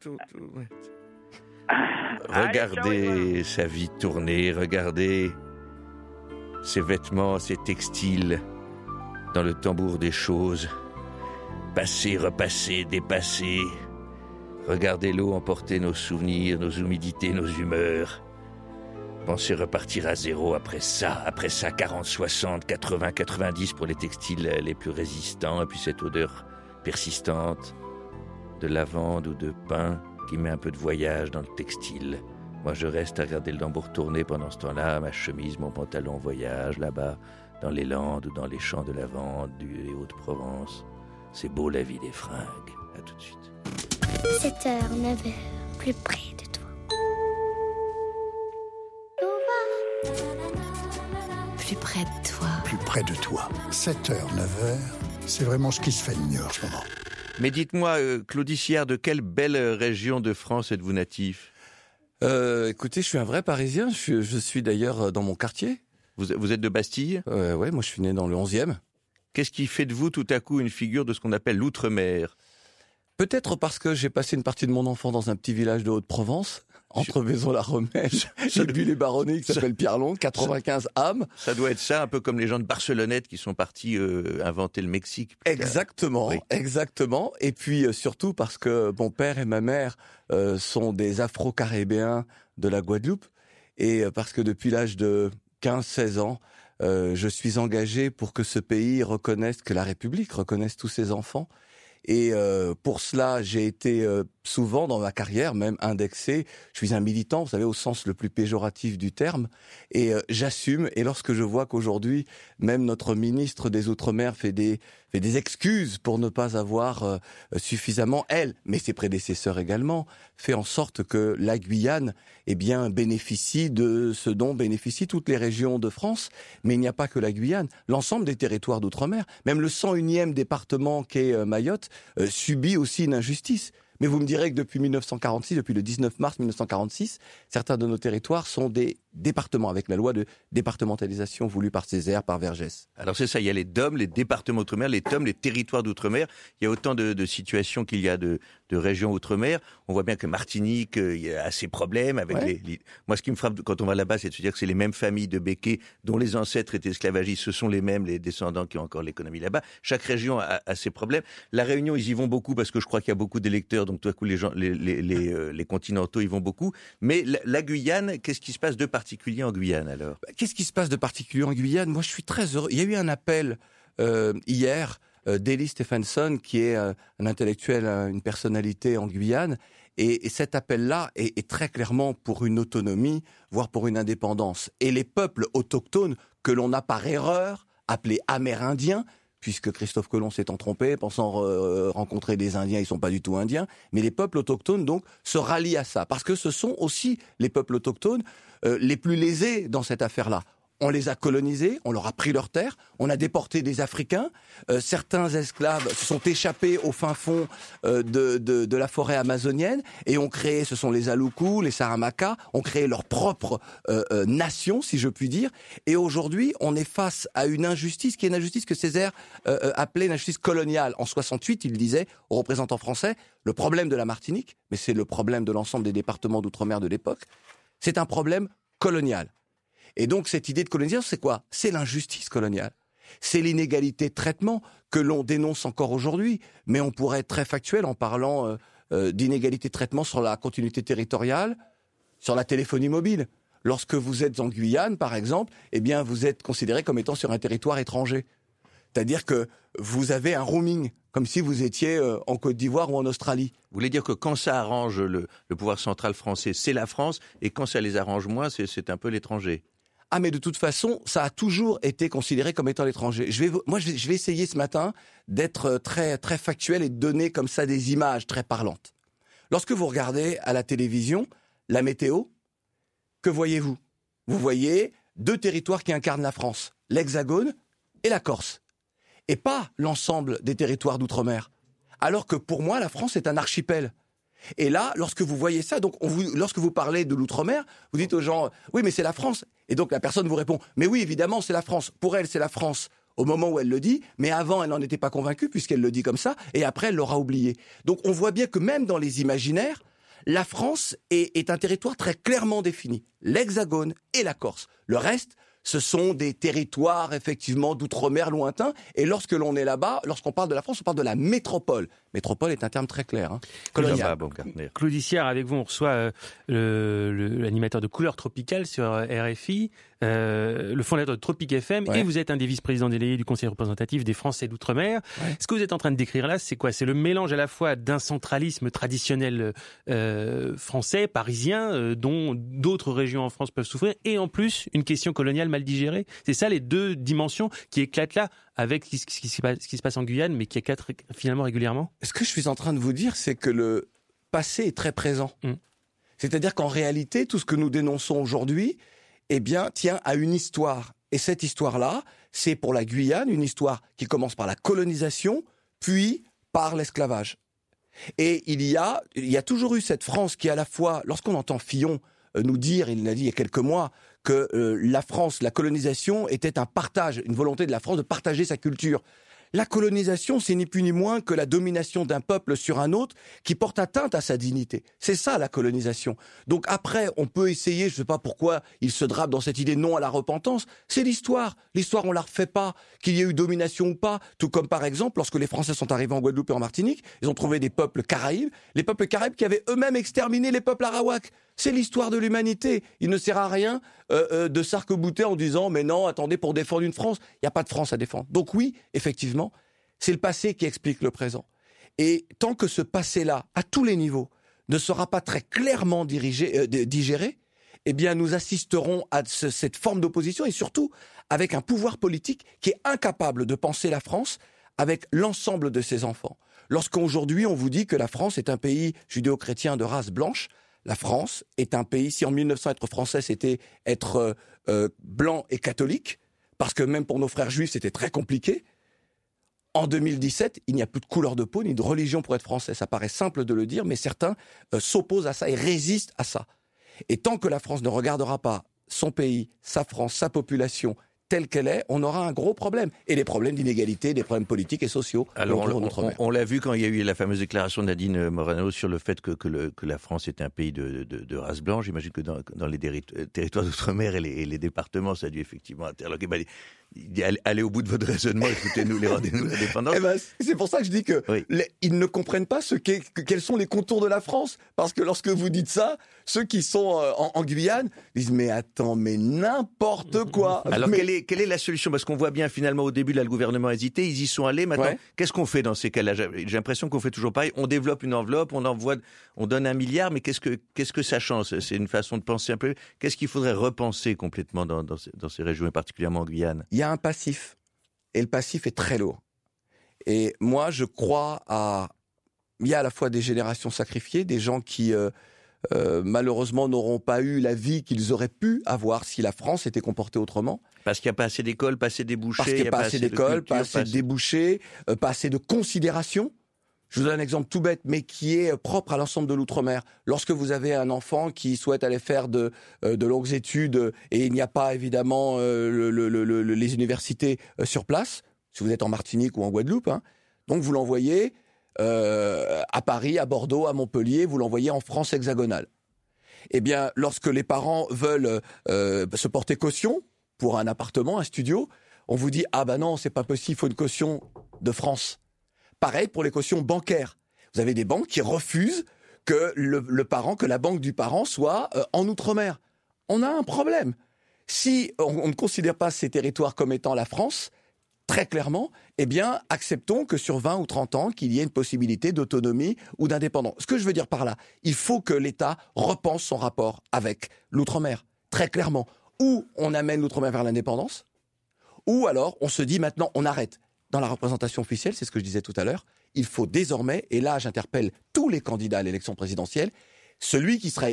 Regardez sa vie tourner, regardez ses vêtements, ses textiles dans le tambour des choses, passer, repasser, dépasser. Regardez l'eau emporter nos souvenirs, nos humidités, nos humeurs. Pensez repartir à zéro après ça, 40, 60, 80, 90 pour les textiles les plus résistants, et puis cette odeur persistante de lavande ou de pain qui met un peu de voyage dans le textile. Moi je reste à regarder le tambour tourner pendant ce temps-là, ma chemise, mon pantalon voyage là-bas, dans les Landes ou dans les champs de lavande des Hauts-de-Provence. C'est beau la vie des fringues. À tout de suite. 7h, 9h, plus près de toi. Plus près de toi. Plus près de toi. 7h, 9h, c'est vraiment ce qui se fait de mieux en ce moment. Mais dites-moi, Claude Issiard, de quelle belle région de France êtes-vous natif ? Écoutez, je suis un vrai Parisien. Je suis d'ailleurs dans mon quartier. Vous êtes de Bastille ? Ouais, moi je suis né dans le 11e. Qu'est-ce qui fait de vous tout à coup une figure de ce qu'on appelle l'outre-mer ? Peut-être parce que j'ai passé une partie de mon enfance dans un petit village de Haute-Provence, entre Vaison-la-Remèche et Bulle-et-Baronnie, qui s'appelle Pierre-Longue, 95 âmes. Ça doit être ça, un peu comme les gens de Barcelonnette qui sont partis inventer le Mexique. Exactement, oui. Exactement. Et puis surtout parce que mon père et ma mère sont des Afro-Caribéens de la Guadeloupe, et parce que depuis l'âge de 15-16 ans, je suis engagé pour que ce pays reconnaisse, que la République reconnaisse tous ses enfants. Et pour cela, j'ai été souvent dans ma carrière, même indexé. Je suis un militant, vous savez, au sens le plus péjoratif du terme. Et j'assume. Et lorsque je vois qu'aujourd'hui, même notre ministre des Outre-mer fait des excuses pour ne pas avoir suffisamment, elle, mais ses prédécesseurs également, fait en sorte que la Guyane, eh bien, bénéficie de ce dont bénéficient toutes les régions de France. Mais il n'y a pas que la Guyane. L'ensemble des territoires d'outre-mer, même le 101e département qu'est Mayotte, subit aussi une injustice. Mais vous me direz que depuis 1946, depuis le 19 mars 1946, certains de nos territoires sont des départements, avec la loi de départementalisation voulue par Césaire, par Vergès. Alors c'est ça, il y a les DOM, les départements outre-mer, les TOM, les territoires d'outre-mer. Il y a autant de situations qu'il y a de régions outre-mer. On voit bien que Martinique, il y a ces problèmes avec Moi, ce qui me frappe quand on va là-bas, c'est de se dire que c'est les mêmes familles de béquets dont les ancêtres étaient esclavagistes. Ce sont les mêmes, les descendants qui ont encore l'économie là-bas. Chaque région a ses problèmes. La Réunion, ils y vont beaucoup parce que je crois qu'il y a beaucoup d'électeurs, donc tout à coup les continentaux y vont beaucoup. Mais la Guyane, qu'est-ce qui se passe de particulier en Guyane alors ? Qu'est-ce qui se passe de particulier en Guyane ? Moi, je suis très heureux. Il y a eu un appel hier d'Eli Stephenson, qui est un intellectuel, une personnalité en Guyane, et cet appel-là est très clairement pour une autonomie, voire pour une indépendance. Et les peuples autochtones, que l'on a par erreur appelés Amérindiens, puisque Christophe Colomb s'étant trompé, pensant rencontrer des Indiens, ils sont pas du tout indiens, mais les peuples autochtones donc se rallient à ça, parce que ce sont aussi les peuples autochtones les plus lésés dans cette affaire-là. On les a colonisés, on leur a pris leurs terres, on a déporté des Africains, certains esclaves se sont échappés au fin fond de la forêt amazonienne et ont créé, ce sont les Aloukou, les Saramaka, ont créé leur propre nation, si je puis dire. Et aujourd'hui, on est face à une injustice qui est une injustice que Césaire appelait une injustice coloniale. En 68, il disait aux représentants français, le problème de la Martinique, mais c'est le problème de l'ensemble des départements d'outre-mer de l'époque, c'est un problème colonial. Et donc cette idée de colonisation, c'est quoi ? C'est l'injustice coloniale. C'est l'inégalité de traitement que l'on dénonce encore aujourd'hui, mais on pourrait être très factuel en parlant d'inégalité de traitement sur la continuité territoriale, sur la téléphonie mobile. Lorsque vous êtes en Guyane, par exemple, eh bien vous êtes considéré comme étant sur un territoire étranger. C'est-à-dire que vous avez un roaming, comme si vous étiez en Côte d'Ivoire ou en Australie. Vous voulez dire que quand ça arrange le pouvoir central français, c'est la France, et quand ça les arrange moins, c'est un peu l'étranger. Ah, mais de toute façon, ça a toujours été considéré comme étant l'étranger. Je vais essayer ce matin d'être très, très factuel et de donner comme ça des images très parlantes. Lorsque vous regardez à la télévision la météo, que voyez-vous ? Vous voyez deux territoires qui incarnent la France, l'Hexagone et la Corse, et pas l'ensemble des territoires d'outre-mer. Alors que pour moi, la France est un archipel. Et là, lorsque vous voyez ça, donc lorsque vous parlez de l'outre-mer, vous dites aux gens « oui, mais c'est la France ». Et donc la personne vous répond « mais oui, évidemment, c'est la France ». Pour elle, c'est la France au moment où elle le dit, mais avant, elle n'en était pas convaincue puisqu'elle le dit comme ça, et après, elle l'aura oublié. Donc on voit bien que même dans les imaginaires, la France est un territoire très clairement défini. L'Hexagone et la Corse. Le reste, ce sont des territoires, effectivement, d'outre-mer lointains. Et lorsque l'on est là-bas, lorsqu'on parle de la France, on parle de la métropole. Métropole est un terme très clair, colonial. Claude Issiard, avec vous, on reçoit l'animateur de Couleurs Tropicales sur RFI, le fondateur de Tropic FM, et vous êtes un des vice-présidents délégués du Conseil représentatif des Français d'outre-mer. Ce que vous êtes en train de décrire là, c'est quoi ? C'est le mélange à la fois d'un centralisme traditionnel français, parisien, dont d'autres régions en France peuvent souffrir, et en plus, une question coloniale mal digérée. C'est ça les deux dimensions qui éclatent là, avec ce qui se passe en Guyane, mais qui éclate finalement régulièrement. Ce que je suis en train de vous dire, c'est que le passé est très présent. C'est-à-dire qu'en réalité, tout ce que nous dénonçons aujourd'hui, eh bien, tient à une histoire. Et cette histoire-là, c'est pour la Guyane une histoire qui commence par la colonisation, puis par l'esclavage. Et il y a toujours eu cette France qui, à la fois, lorsqu'on entend Fillon nous dire, il l'a dit il y a quelques mois, que la France, la colonisation était un partage, une volonté de la France de partager sa culture. La colonisation, c'est ni plus ni moins que la domination d'un peuple sur un autre qui porte atteinte à sa dignité. C'est ça, la colonisation. Donc après, on peut essayer, je ne sais pas pourquoi il se drape dans cette idée non à la repentance, c'est l'histoire. L'histoire, on ne la refait pas, qu'il y ait eu domination ou pas. Tout comme par exemple, lorsque les Français sont arrivés en Guadeloupe et en Martinique, ils ont trouvé des peuples caraïbes, les peuples caraïbes qui avaient eux-mêmes exterminé les peuples arawaks. C'est l'histoire de l'humanité. Il ne sert à rien de s'arc-bouter en disant « mais non, attendez, pour défendre une France, il n'y a pas de France à défendre ». Donc oui, effectivement, c'est le passé qui explique le présent. Et tant que ce passé-là, à tous les niveaux, ne sera pas très clairement digéré, eh bien nous assisterons à cette forme d'opposition et surtout avec un pouvoir politique qui est incapable de penser la France avec l'ensemble de ses enfants. Lorsqu'aujourd'hui on vous dit que la France est un pays judéo-chrétien de race blanche, la France est un pays, si en 1900 être français c'était être blanc et catholique, parce que même pour nos frères juifs c'était très compliqué, en 2017, il n'y a plus de couleur de peau ni de religion pour être français. Ça paraît simple de le dire, mais certains s'opposent à ça et résistent à ça. Et tant que la France ne regardera pas son pays, sa France, sa population telle qu'elle est, on aura un gros problème. Et des problèmes d'inégalité, des problèmes politiques et sociaux. Alors, on l'a vu quand il y a eu la fameuse déclaration de Nadine Morano sur le fait que la France est un pays de race blanche. J'imagine que dans les territoires d'outre-mer et les départements, ça a dû effectivement interloquer. Allez au bout de votre raisonnement, écoutez-nous, rendez-nous l'indépendance. C'est pour ça que je dis que ils ne comprennent pas quels sont les contours de la France. Parce que lorsque vous dites ça, ceux qui sont en Guyane disent mais attends, mais n'importe quoi. Alors quelle est la solution? Parce qu'on voit bien finalement au début là, le gouvernement a hésité, ils y sont allés. Maintenant, qu'est-ce qu'on fait dans ces cas-là? J'ai l'impression qu'on fait toujours pareil. On développe une enveloppe, on donne 1 milliard, mais qu'est-ce que ça change? C'est une façon de penser un peu. Qu'est-ce qu'il faudrait repenser complètement dans ces régions et particulièrement en Guyane? Il y a un passif, et le passif est très lourd. Et moi, je crois il y a à la fois des générations sacrifiées, des gens qui malheureusement n'auront pas eu la vie qu'ils auraient pu avoir si la France était comportée autrement. Parce qu'il n'y a pas assez d'écoles, pas assez de débouchés. Parce qu'il n'y a pas assez d'écoles, pas assez de débouchés, pas assez de considération. Je vous donne un exemple tout bête, mais qui est propre à l'ensemble de l'outre-mer. Lorsque vous avez un enfant qui souhaite aller faire de longues études et il n'y a pas évidemment les universités sur place, si vous êtes en Martinique ou en Guadeloupe, donc vous l'envoyez à Paris, à Bordeaux, à Montpellier, vous l'envoyez en France hexagonale. Eh bien, lorsque les parents veulent se porter caution pour un appartement, un studio, on vous dit « Ah ben non, c'est pas possible, il faut une caution de France ». Pareil pour les cautions bancaires. Vous avez des banques qui refusent que que la banque du parent soit en Outre-mer. On a un problème. Si on ne considère pas ces territoires comme étant la France, très clairement, eh bien, acceptons que sur 20 ou 30 ans, qu'il y ait une possibilité d'autonomie ou d'indépendance. Ce que je veux dire par là, il faut que l'État repense son rapport avec l'Outre-mer, très clairement. Ou on amène l'Outre-mer vers l'indépendance, ou alors on se dit maintenant on arrête. Dans la représentation officielle, c'est ce que je disais tout à l'heure, il faut désormais, et là j'interpelle tous les candidats à l'élection présidentielle, celui qui serait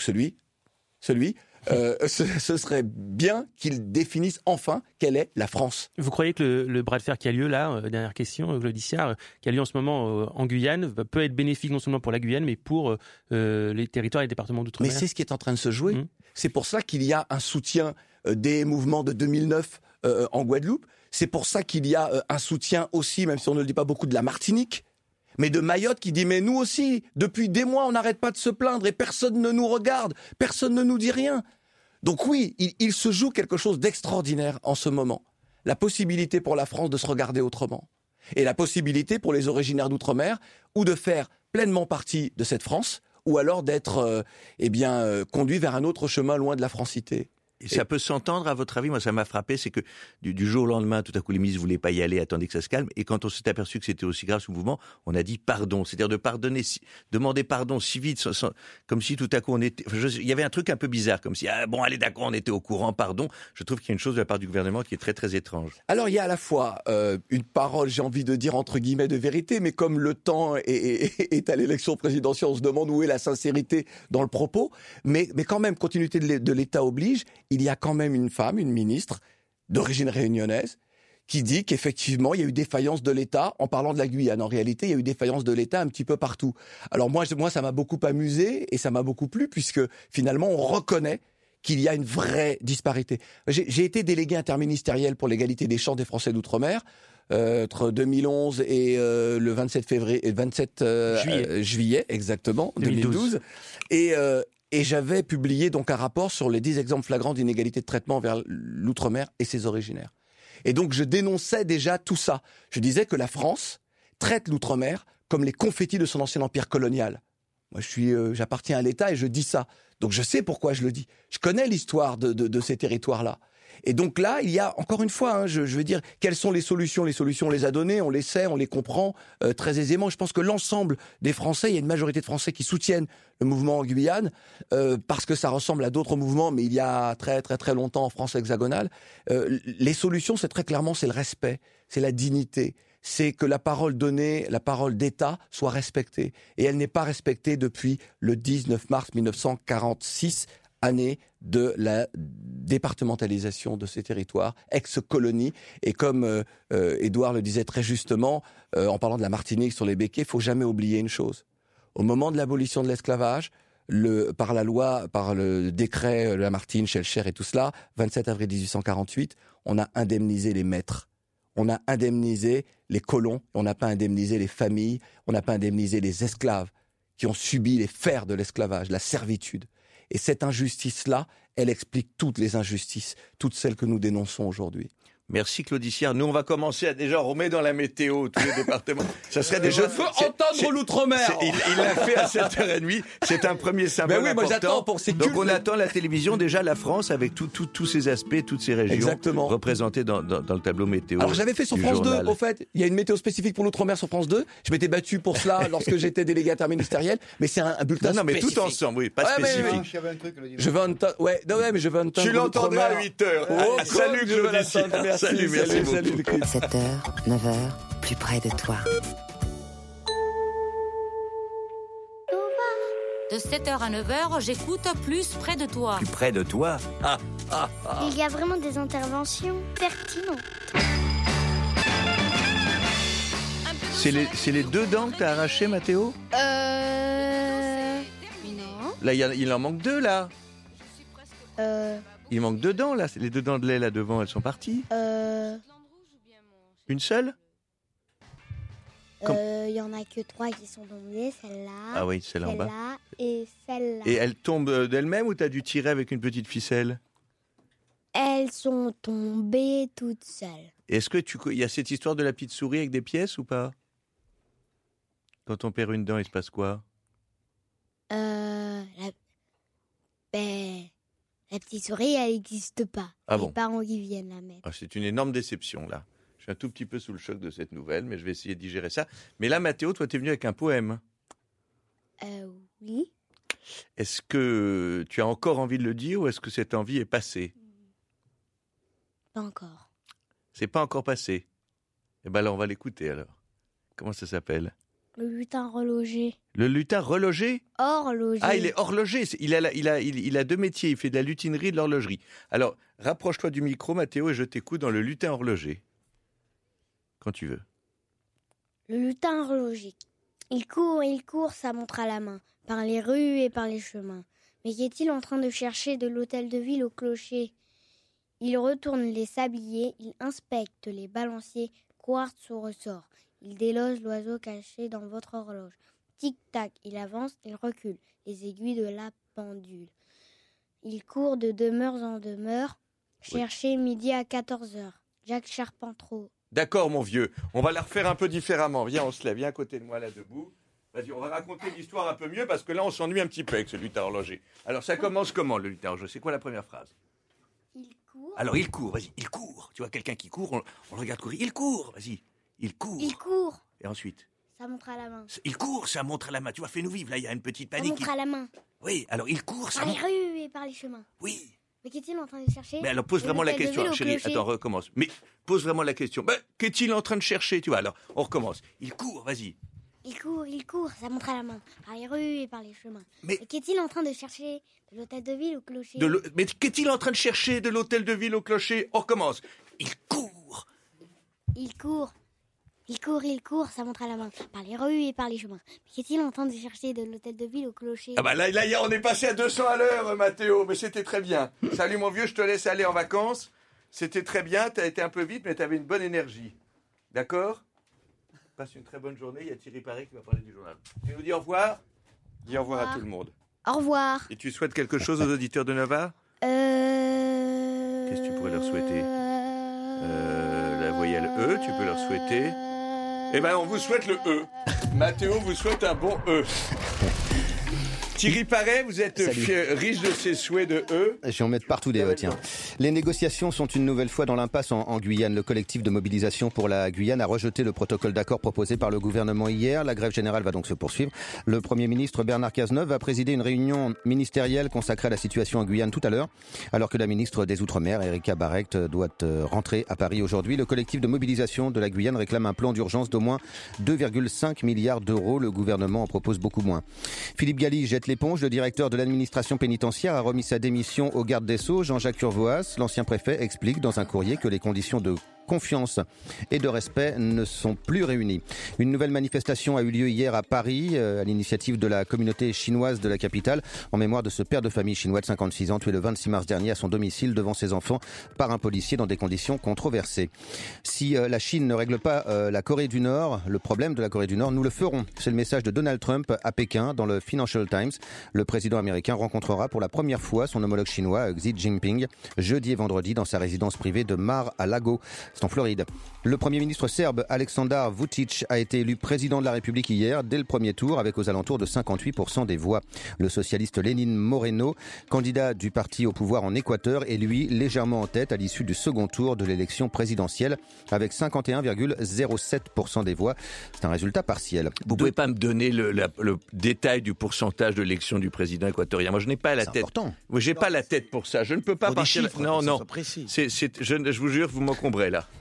ce serait bien qu'il définisse enfin quelle est la France. Vous croyez que le bras de fer qui a lieu là, dernière question, Glodiciard, qui a lieu en ce moment en Guyane, peut être bénéfique non seulement pour la Guyane, mais pour les territoires et les départements d'outre-mer? Mais c'est ce qui est en train de se jouer. C'est pour ça qu'il y a un soutien des mouvements de 2009 en Guadeloupe. C'est pour ça qu'il y a un soutien aussi, même si on ne le dit pas beaucoup, de la Martinique, mais de Mayotte qui dit « mais nous aussi, depuis des mois, on n'arrête pas de se plaindre et personne ne nous regarde, personne ne nous dit rien ». Donc oui, il se joue quelque chose d'extraordinaire en ce moment. La possibilité pour la France de se regarder autrement. Et la possibilité pour les originaires d'outre-mer ou de faire pleinement partie de cette France, ou alors d'être conduits vers un autre chemin loin de la francité. Et ça peut s'entendre, à votre avis? Moi, ça m'a frappé, c'est que du jour au lendemain, tout à coup, les ministres ne voulaient pas y aller, attendaient que ça se calme. Et quand on s'est aperçu que c'était aussi grave ce mouvement, on a dit pardon. C'est-à-dire de pardonner, demander pardon si vite, comme si tout à coup on était... il y avait un truc un peu bizarre, comme si, bon, allez, d'accord, on était au courant, pardon. Je trouve qu'il y a une chose de la part du gouvernement qui est très, très étrange. Alors, il y a à la fois une parole, j'ai envie de dire, entre guillemets, de vérité, mais comme le temps est à l'élection présidentielle, on se demande où est la sincérité dans le propos. Mais quand même, continuité de l'État oblige, il y a quand même une femme, une ministre d'origine réunionnaise, qui dit qu'effectivement, il y a eu défaillance de l'État, en parlant de la Guyane. En réalité, il y a eu défaillance de l'État un petit peu partout. Alors moi, ça m'a beaucoup amusé et ça m'a beaucoup plu, puisque finalement, on reconnaît qu'il y a une vraie disparité. J'ai été délégué interministériel pour l'égalité des chances des Français d'outre-mer, entre 2011 et le 27 juillet, exactement, 2012. Et j'avais publié donc un rapport sur les 10 exemples flagrants d'inégalité de traitement vers l'outre-mer et ses originaires. Et donc je dénonçais déjà tout ça. Je disais que la France traite l'outre-mer comme les confettis de son ancien empire colonial. Moi, j'appartiens à l'État et je dis ça. Donc je sais pourquoi je le dis. Je connais l'histoire de ces territoires-là. Et donc là, il y a, encore une fois, je veux dire, quelles sont les solutions? Les solutions, on les a données, on les sait, on les comprend très aisément. Je pense que l'ensemble des Français, il y a une majorité de Français qui soutiennent le mouvement en Guyane, parce que ça ressemble à d'autres mouvements, mais il y a très très très longtemps en France hexagonale. Les solutions, c'est très clairement, c'est le respect, c'est la dignité. C'est que la parole donnée, la parole d'État soit respectée. Et elle n'est pas respectée depuis le 19 mars 1946, année de la départementalisation de ces territoires, ex-colonies. Et comme Édouard le disait très justement, en parlant de la Martinique sur les béquets, il ne faut jamais oublier une chose. Au moment de l'abolition de l'esclavage, par la loi, par le décret Lamartine, Schellcher et tout cela, 27 avril 1848, on a indemnisé les maîtres. On a indemnisé les colons, on n'a pas indemnisé les familles, on n'a pas indemnisé les esclaves qui ont subi les fers de l'esclavage, la servitude. Et cette injustice-là, elle explique toutes les injustices, toutes celles que nous dénonçons aujourd'hui. Merci Claudie Sierre. Nous, on va commencer déjà, on remet dans la météo tous les départements. Ça serait déjà. Je veux entendre l'outre-mer. Il l'a fait à 7h30. C'est un premier symbole important. Moi j'attends pour ces Donc on attend la télévision, déjà la France avec tous ses aspects, toutes ses régions. Exactement. Représentées dans le tableau météo. Alors j'avais fait sur France 2, au fait. Il y a une météo spécifique pour l'outre-mer sur France 2. Je m'étais battu pour cela lorsque j'étais délégué interministériel. Mais c'est un bulletin spécifique. Non, mais tout ensemble, oui, pas spécifique. Je veux entendre. Ouais, non, mais je veux entendre. Tu l'entendras à 8h. Salut Claudie Sierre. Salut, merci beaucoup. 7h, 9h, plus près de toi. De 7h à 9h, j'écoute plus près de toi. Plus près de toi? Il y a vraiment des interventions pertinentes. C'est les 2 dents que t'as arrachées, Mathéo? Non. Là, il en manque 2, là. Il manque 2 dents, là. Les 2 dents de lait, là, devant, elles sont parties. Une seule? Il y en a que 3 qui sont tombées, celle-là. Ah oui, celle en bas. Celle-là et celle-là. Et elles tombent d'elles-mêmes ou t'as dû tirer avec une petite ficelle? Elles sont tombées toutes seules. Est-ce que il y a cette histoire de la petite souris avec des pièces ou pas? Quand on perd une dent, il se passe quoi? La petite souris, elle n'existe pas. Ah Les bon? parents qui viennent la mettre. C'est une énorme déception, là. Je suis un tout petit peu sous le choc de cette nouvelle, mais je vais essayer de digérer ça. Mais là, Mathéo, toi, t'es venu avec un poème. Oui. Est-ce que tu as encore envie de le dire ou est-ce que cette envie est passée? Pas encore. C'est pas encore passé? Eh ben là, on va l'écouter, alors. Comment ça s'appelle? Le lutin relogé. Le lutin relogé? Horloger. Ah, il est horloger. Il a 2 métiers. Il fait de la lutinerie et de l'horlogerie. Alors, rapproche-toi du micro, Mathéo, et je t'écoute dans le lutin horloger. Quand tu veux. Le lutin horloger. Il court, sa montre à la main, par les rues et par les chemins. Mais qu'est-il en train de chercher de l'hôtel de ville au clocher? Il retourne les sabliers, il inspecte les balanciers, quartz sous ressort. Il déloge l'oiseau caché dans votre horloge. Tic-tac, il avance, il recule, les aiguilles de la pendule. Il court de demeure en demeure, chercher midi à 14h. Jacques Charpentreau. D'accord, mon vieux. On va la refaire un peu différemment. Viens, on se lève. Viens à côté de moi, là, debout. Vas-y, on va raconter l'histoire un peu mieux, parce que là, on s'ennuie un petit peu avec ce lutin horloger. Alors, ça commence comment, le lutin horloger? C'est quoi la première phrase? Alors il court, vas-y, il court. Tu vois quelqu'un qui court, on le regarde courir. Il court, vas-y. Il court. Il court. Et ensuite? Ça montre à la main. Il court, ça montre à la main. Tu vois, fais-nous vivre. Là, il y a une petite Ça panique. montre à la main. Oui, alors il court, ça Par les montre. rues et par les chemins. Oui. Mais qu'est-il en train de chercher? Mais alors pose De vraiment la l'hôtel de question, ville au chérie. clocher. Attends, recommence. Mais pose vraiment la question. Qu'est-il en train de chercher? Tu vois, alors on recommence. Il court, vas-y. Il court, ça montre à la main. Par les rues et par les chemins. Mais qu'est-il en train de chercher? De l'hôtel de ville au clocher. Mais qu'est-il en train de chercher de l'hôtel de ville au clocher? On recommence. Il court. Il court. Il court, ça montre à la main. Par les rues et par les chemins. Mais qu'est-il en train de chercher de l'hôtel de ville au clocher? Ah bah là, on est passé à 200 à l'heure, Mathéo. Mais c'était très bien. Salut mon vieux, je te laisse aller en vacances. C'était très bien, t'as été un peu vite, mais t'avais une bonne énergie. D'accord? Passe une très bonne journée. Il y a Thierry Paré qui va parler du journal. Tu nous dis au revoir? Dis au revoir à tout le monde. Au revoir. Et tu souhaites quelque chose aux auditeurs de Nova? Qu'est-ce que tu pourrais leur souhaiter? La voyelle E, tu peux leur souhaiter. Eh ben, on vous souhaite le E. Mathéo vous souhaite un bon E. Thierry Paré, vous êtes riche de ces souhaits de E. Je vais en mettre partout des E, tiens. Les négociations sont une nouvelle fois dans l'impasse en Guyane. Le collectif de mobilisation pour la Guyane a rejeté le protocole d'accord proposé par le gouvernement hier. La grève générale va donc se poursuivre. Le Premier ministre Bernard Cazeneuve va présider une réunion ministérielle consacrée à la situation en Guyane tout à l'heure, alors que la ministre des Outre-mer, Erika Barrect, doit rentrer à Paris aujourd'hui. Le collectif de mobilisation de la Guyane réclame un plan d'urgence d'au moins 2,5 milliards d'euros. Le gouvernement en propose beaucoup moins. Philippe Galli jette l'éponge. Le directeur de l'administration pénitentiaire a remis sa démission au garde des Sceaux, Jean-Jacques Urvoas. L'ancien préfet explique dans un courrier que les conditions de confiance et de respect ne sont plus réunies. Une nouvelle manifestation a eu lieu hier à Paris, à l'initiative de la communauté chinoise de la capitale, en mémoire de ce père de famille chinois de 56 ans, tué le 26 mars dernier à son domicile devant ses enfants par un policier dans des conditions controversées. Si la Chine ne règle pas la Corée du Nord, le problème de la Corée du Nord, nous le ferons. C'est le message de Donald Trump à Pékin dans le Financial Times. Le président américain rencontrera pour la première fois son homologue chinois, Xi Jinping, jeudi et vendredi dans sa résidence privée de Mar-a-Lago. C'est en Floride. Le Premier ministre serbe Aleksandar Vučić a été élu président de la République hier, dès le premier tour, avec aux alentours de 58% des voix. Le socialiste Lénine Moreno, candidat du parti au pouvoir en Équateur, est lui légèrement en tête à l'issue du second tour de l'élection présidentielle, avec 51,07% des voix. C'est un résultat partiel. Vous pouvez pas me donner le détail du pourcentage de l'élection du président équatorien? Moi, je n'ai pas la tête. C'est important. Oui, j'ai pas la tête pour ça. Je ne peux pas partir. Chiffres, non. Je vous jure, vous m'encombrez là.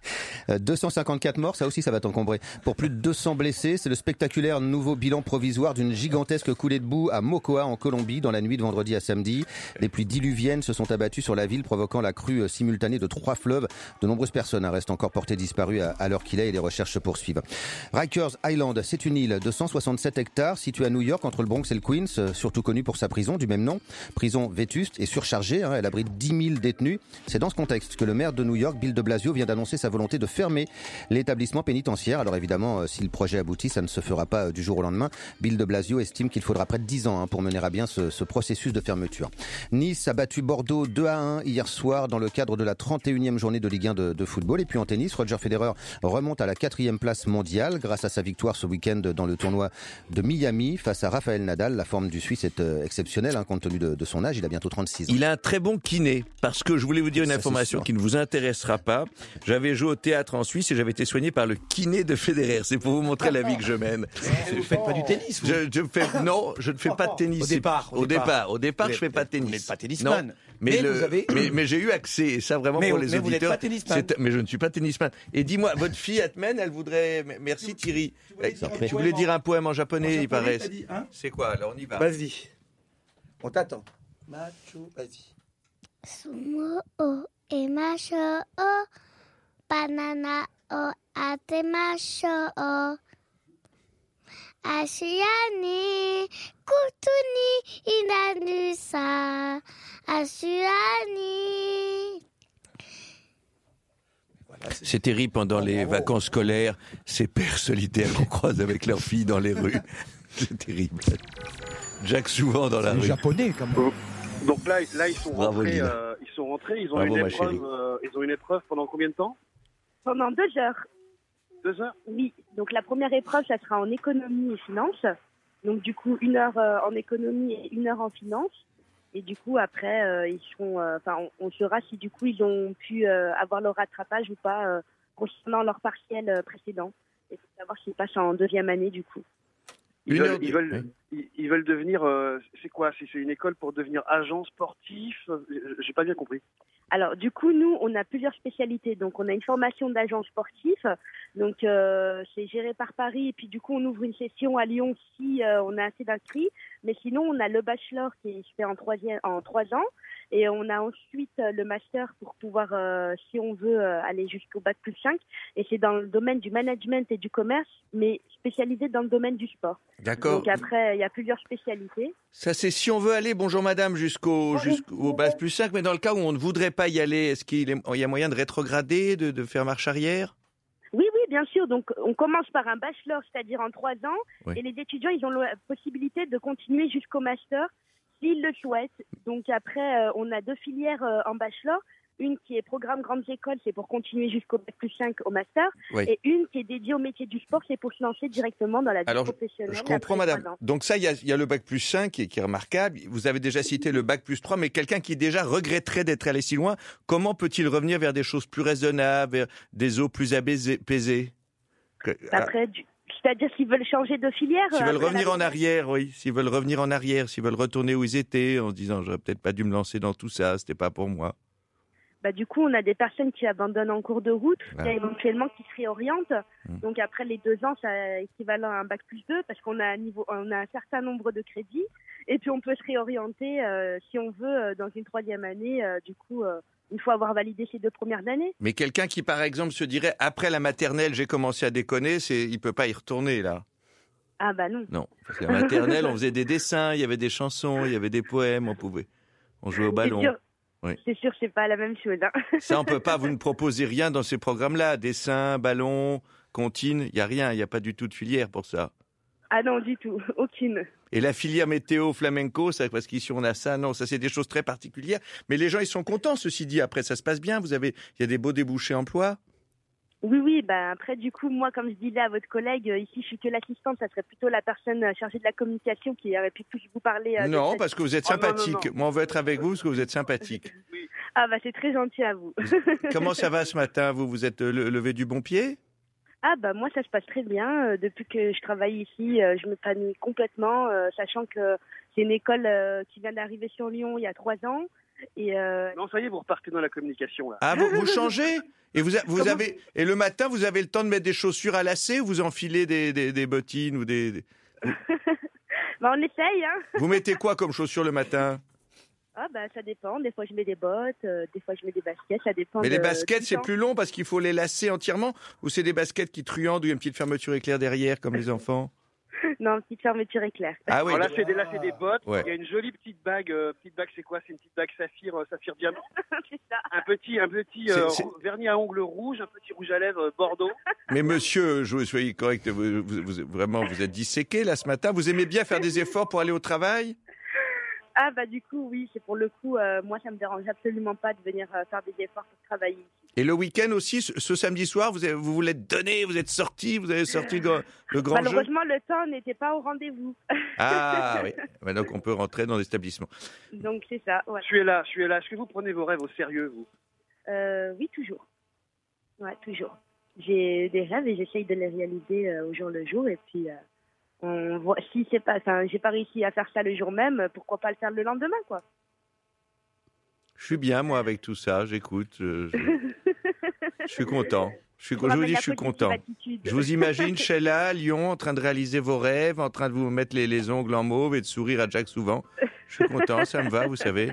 254 morts, ça aussi ça va t'encombrer. Pour plus de 200 blessés, c'est le spectaculaire nouveau bilan provisoire d'une gigantesque coulée de boue à Mocoa en Colombie dans la nuit de vendredi à samedi. Les pluies diluviennes se sont abattues sur la ville, provoquant la crue simultanée de 3 fleuves. De nombreuses personnes restent encore portées disparues à l'heure qu'il est et les recherches se poursuivent. Rikers Island, c'est une île de 167 hectares située à New York entre le Bronx et le Queens, surtout connue pour sa prison du même nom. Prison vétuste et surchargée, elle abrite 10 000 détenus. C'est dans ce contexte que le maire de New York, Bill de Blasio, vient d'annoncer sa volonté de fermer l'établissement pénitentiaire. Alors évidemment, si le projet aboutit, ça ne se fera pas du jour au lendemain. Bill de Blasio estime qu'il faudra près de 10 ans pour mener à bien ce processus de fermeture. Nice a battu Bordeaux 2-1 hier soir dans le cadre de la 31e journée de Ligue 1 de football. Et puis en tennis, Roger Federer remonte à la 4e place mondiale grâce à sa victoire ce week-end dans le tournoi de Miami face à Rafael Nadal. La forme du Suisse est exceptionnelle compte tenu de son âge. Il a bientôt 36 ans. Il a un très bon kiné, parce que je voulais vous dire une information qui ne vous intéressera pas. J'avais joué au théâtre en Suisse et j'avais été soigné par le kiné de Federer. C'est pour vous montrer la vie que je mène. Vous faites pas du tennis, vous? Non, je ne fais pas de tennis. Au départ, je fais pas de tennis. Vous n'êtes pas tennisman. Non, mais j'ai eu accès, et ça vraiment pour les auditeurs. Vous n'êtes pas tennisman. Mais je ne suis pas tennisman. Et dis-moi, votre fille Atmen, elle voudrait... Merci Thierry. Tu voulais dire un poème en japonais, il paraît. C'est quoi? Alors on y va. Vas-y. On t'attend. Macho, vas-y. Sumo o emasho o banana o atemasho o ashia ni kutu ni inanusa ashia ni. C'est terrible pendant les vacances scolaires, ces pères solitaires qu'on croise avec leurs filles dans les rues. C'est terrible. Jacques souvent dans la rue. Les Japonais, quand même. Donc là, ils sont rentrés. Ils ont une épreuve pendant combien de temps? Pendant 2 heures. 2 heures? Oui. Donc la première épreuve, ça sera en économie et finance. Donc du coup, 1 heure en économie et 1 heure en finance. Et du coup, après, on saura si du coup ils ont pu avoir leur rattrapage ou pas concernant leur partiel précédent. Et pour savoir s'ils passent en 2e année du coup. Ils veulent devenir. C'est quoi? C'est une école pour devenir agent sportif? J'ai pas bien compris. Alors, du coup, nous, on a plusieurs spécialités. Donc, on a une formation d'agent sportif. Donc, c'est géré par Paris. Et puis, du coup, on ouvre une session à Lyon si on a assez d'inscrits. Mais sinon, on a le bachelor qui se fait en 3 ans. Et on a ensuite le master pour pouvoir, si on veut, aller jusqu'au bac plus 5. Et c'est dans le domaine du management et du commerce, mais spécialisé dans le domaine du sport. D'accord. Donc après, il y a plusieurs spécialités. Ça, c'est si on veut aller, bonjour madame, jusqu'au bac plus 5, mais dans le cas où on ne voudrait pas y aller, est-ce qu'il y a moyen de rétrograder, de faire marche arrière? Oui, bien sûr. Donc, on commence par un bachelor, c'est-à-dire en 3 ans. Oui. Et les étudiants, ils ont la possibilité de continuer jusqu'au master s'ils le souhaitent. Donc, après, on a 2 filières en bachelor. Une qui est programme grandes écoles, c'est pour continuer jusqu'au bac plus 5 au master. Oui. Et une qui est dédiée au métier du sport, c'est pour se lancer directement dans la vie professionnelle. Je comprends, madame. Donc ça, il y a le bac plus 5 qui est remarquable. Vous avez déjà cité le bac plus 3, mais quelqu'un qui déjà regretterait d'être allé si loin, comment peut-il revenir vers des choses plus raisonnables, vers des eaux plus apaisées? Après, c'est-à-dire s'ils veulent changer de filière. S'ils veulent revenir en arrière, oui. S'ils veulent revenir en arrière, s'ils veulent retourner où ils étaient, en se disant, j'aurais peut-être pas dû me lancer dans tout ça, c'était pas pour moi. Du coup, on a des personnes qui abandonnent en cours de route, éventuellement qui se réorientent. Donc après les 2 ans, ça équivalent à un bac plus 2 parce qu'on a un certain nombre de crédits. Et puis on peut se réorienter si on veut dans une 3e année. Du coup, il faut avoir validé ces 2 premières années. Mais quelqu'un qui, par exemple, se dirait après la maternelle, j'ai commencé à déconner, il peut pas y retourner là. Ah non. Non, parce qu'à la maternelle, on faisait des dessins, il y avait des chansons, il y avait des poèmes, on jouait au ballon. Oui. C'est sûr, c'est pas la même chose. Hein. Ça, on peut pas. Vous ne proposez rien dans ces programmes-là. Dessin, ballon, comptine, il y a rien. Il y a pas du tout de filière pour ça. Ah non, du tout, aucune. Et la filière météo flamenco, ça, parce qu'ici on a ça. Non, ça c'est des choses très particulières. Mais les gens, ils sont contents. Ceci dit, après, ça se passe bien. Il y a des beaux débouchés emploi. Oui. Après, du coup, moi, comme je disais à votre collègue, ici, je suis que l'assistante. Ça serait plutôt la personne chargée de la communication qui aurait pu plus vous parler. Non, parce que vous êtes sympathique. Non. Moi, on veut être avec vous parce que vous êtes sympathique. Ah c'est très gentil à vous. Comment ça va ce matin? Vous êtes levé du bon pied? Moi, ça se passe très bien. Depuis que je travaille ici, je m'épanouis complètement, sachant que c'est une école qui vient d'arriver sur Lyon il y a 3 ans. Et Non, ça y est, vous repartez dans la communication là. Ah, vous changez? Et vous avez et le matin, vous avez le temps de mettre des chaussures à lacets ou vous enfilez des bottines ou des... On essaye. Hein. Vous mettez quoi comme chaussures le matin? Ça dépend. Des fois, je mets des bottes, des fois, je mets des baskets. Ça dépend. Mais les baskets, c'est plus long parce qu'il faut les lacer entièrement ou c'est des baskets qui truandent ou il y a une petite fermeture éclair derrière comme les enfants? Non, petite fermeture éclair. Ah oui. Là, c'est des bottes. Ouais. Il y a une jolie petite bague. Petite bague, c'est quoi? C'est une petite bague saphir diamant. C'est ça. Un petit vernis à ongles rouge, un petit rouge à lèvres Bordeaux. Mais monsieur, soyez correct. Vraiment, vous êtes disséqué là ce matin. Vous aimez bien faire des efforts pour aller au travail? Du coup, oui, c'est pour le coup, moi, ça me dérange absolument pas de venir faire des efforts pour travailler ici. Et le week-end aussi, ce samedi soir, vous vous l'êtes donné, vous êtes sorti, vous avez sorti le grand jeu. Malheureusement, le temps n'était pas au rendez-vous. Ah oui, donc on peut rentrer dans l'établissement. Donc c'est ça, ouais. Je suis là. Est-ce que vous prenez vos rêves au sérieux, vous? Oui, toujours. Ouais, toujours. J'ai des rêves et j'essaye de les réaliser au jour le jour et puis... on voit, si c'est pas, j'ai pas réussi à faire ça le jour même, pourquoi pas le faire le lendemain, quoi. Je suis bien, moi, avec tout ça, j'écoute, je suis content. Je vous dis, je suis content. Je vous imagine, Sheila, à Lyon, en train de réaliser vos rêves, en train de vous mettre les ongles en mauve et de sourire à Jack souvent. Je suis content, ça me va, vous savez.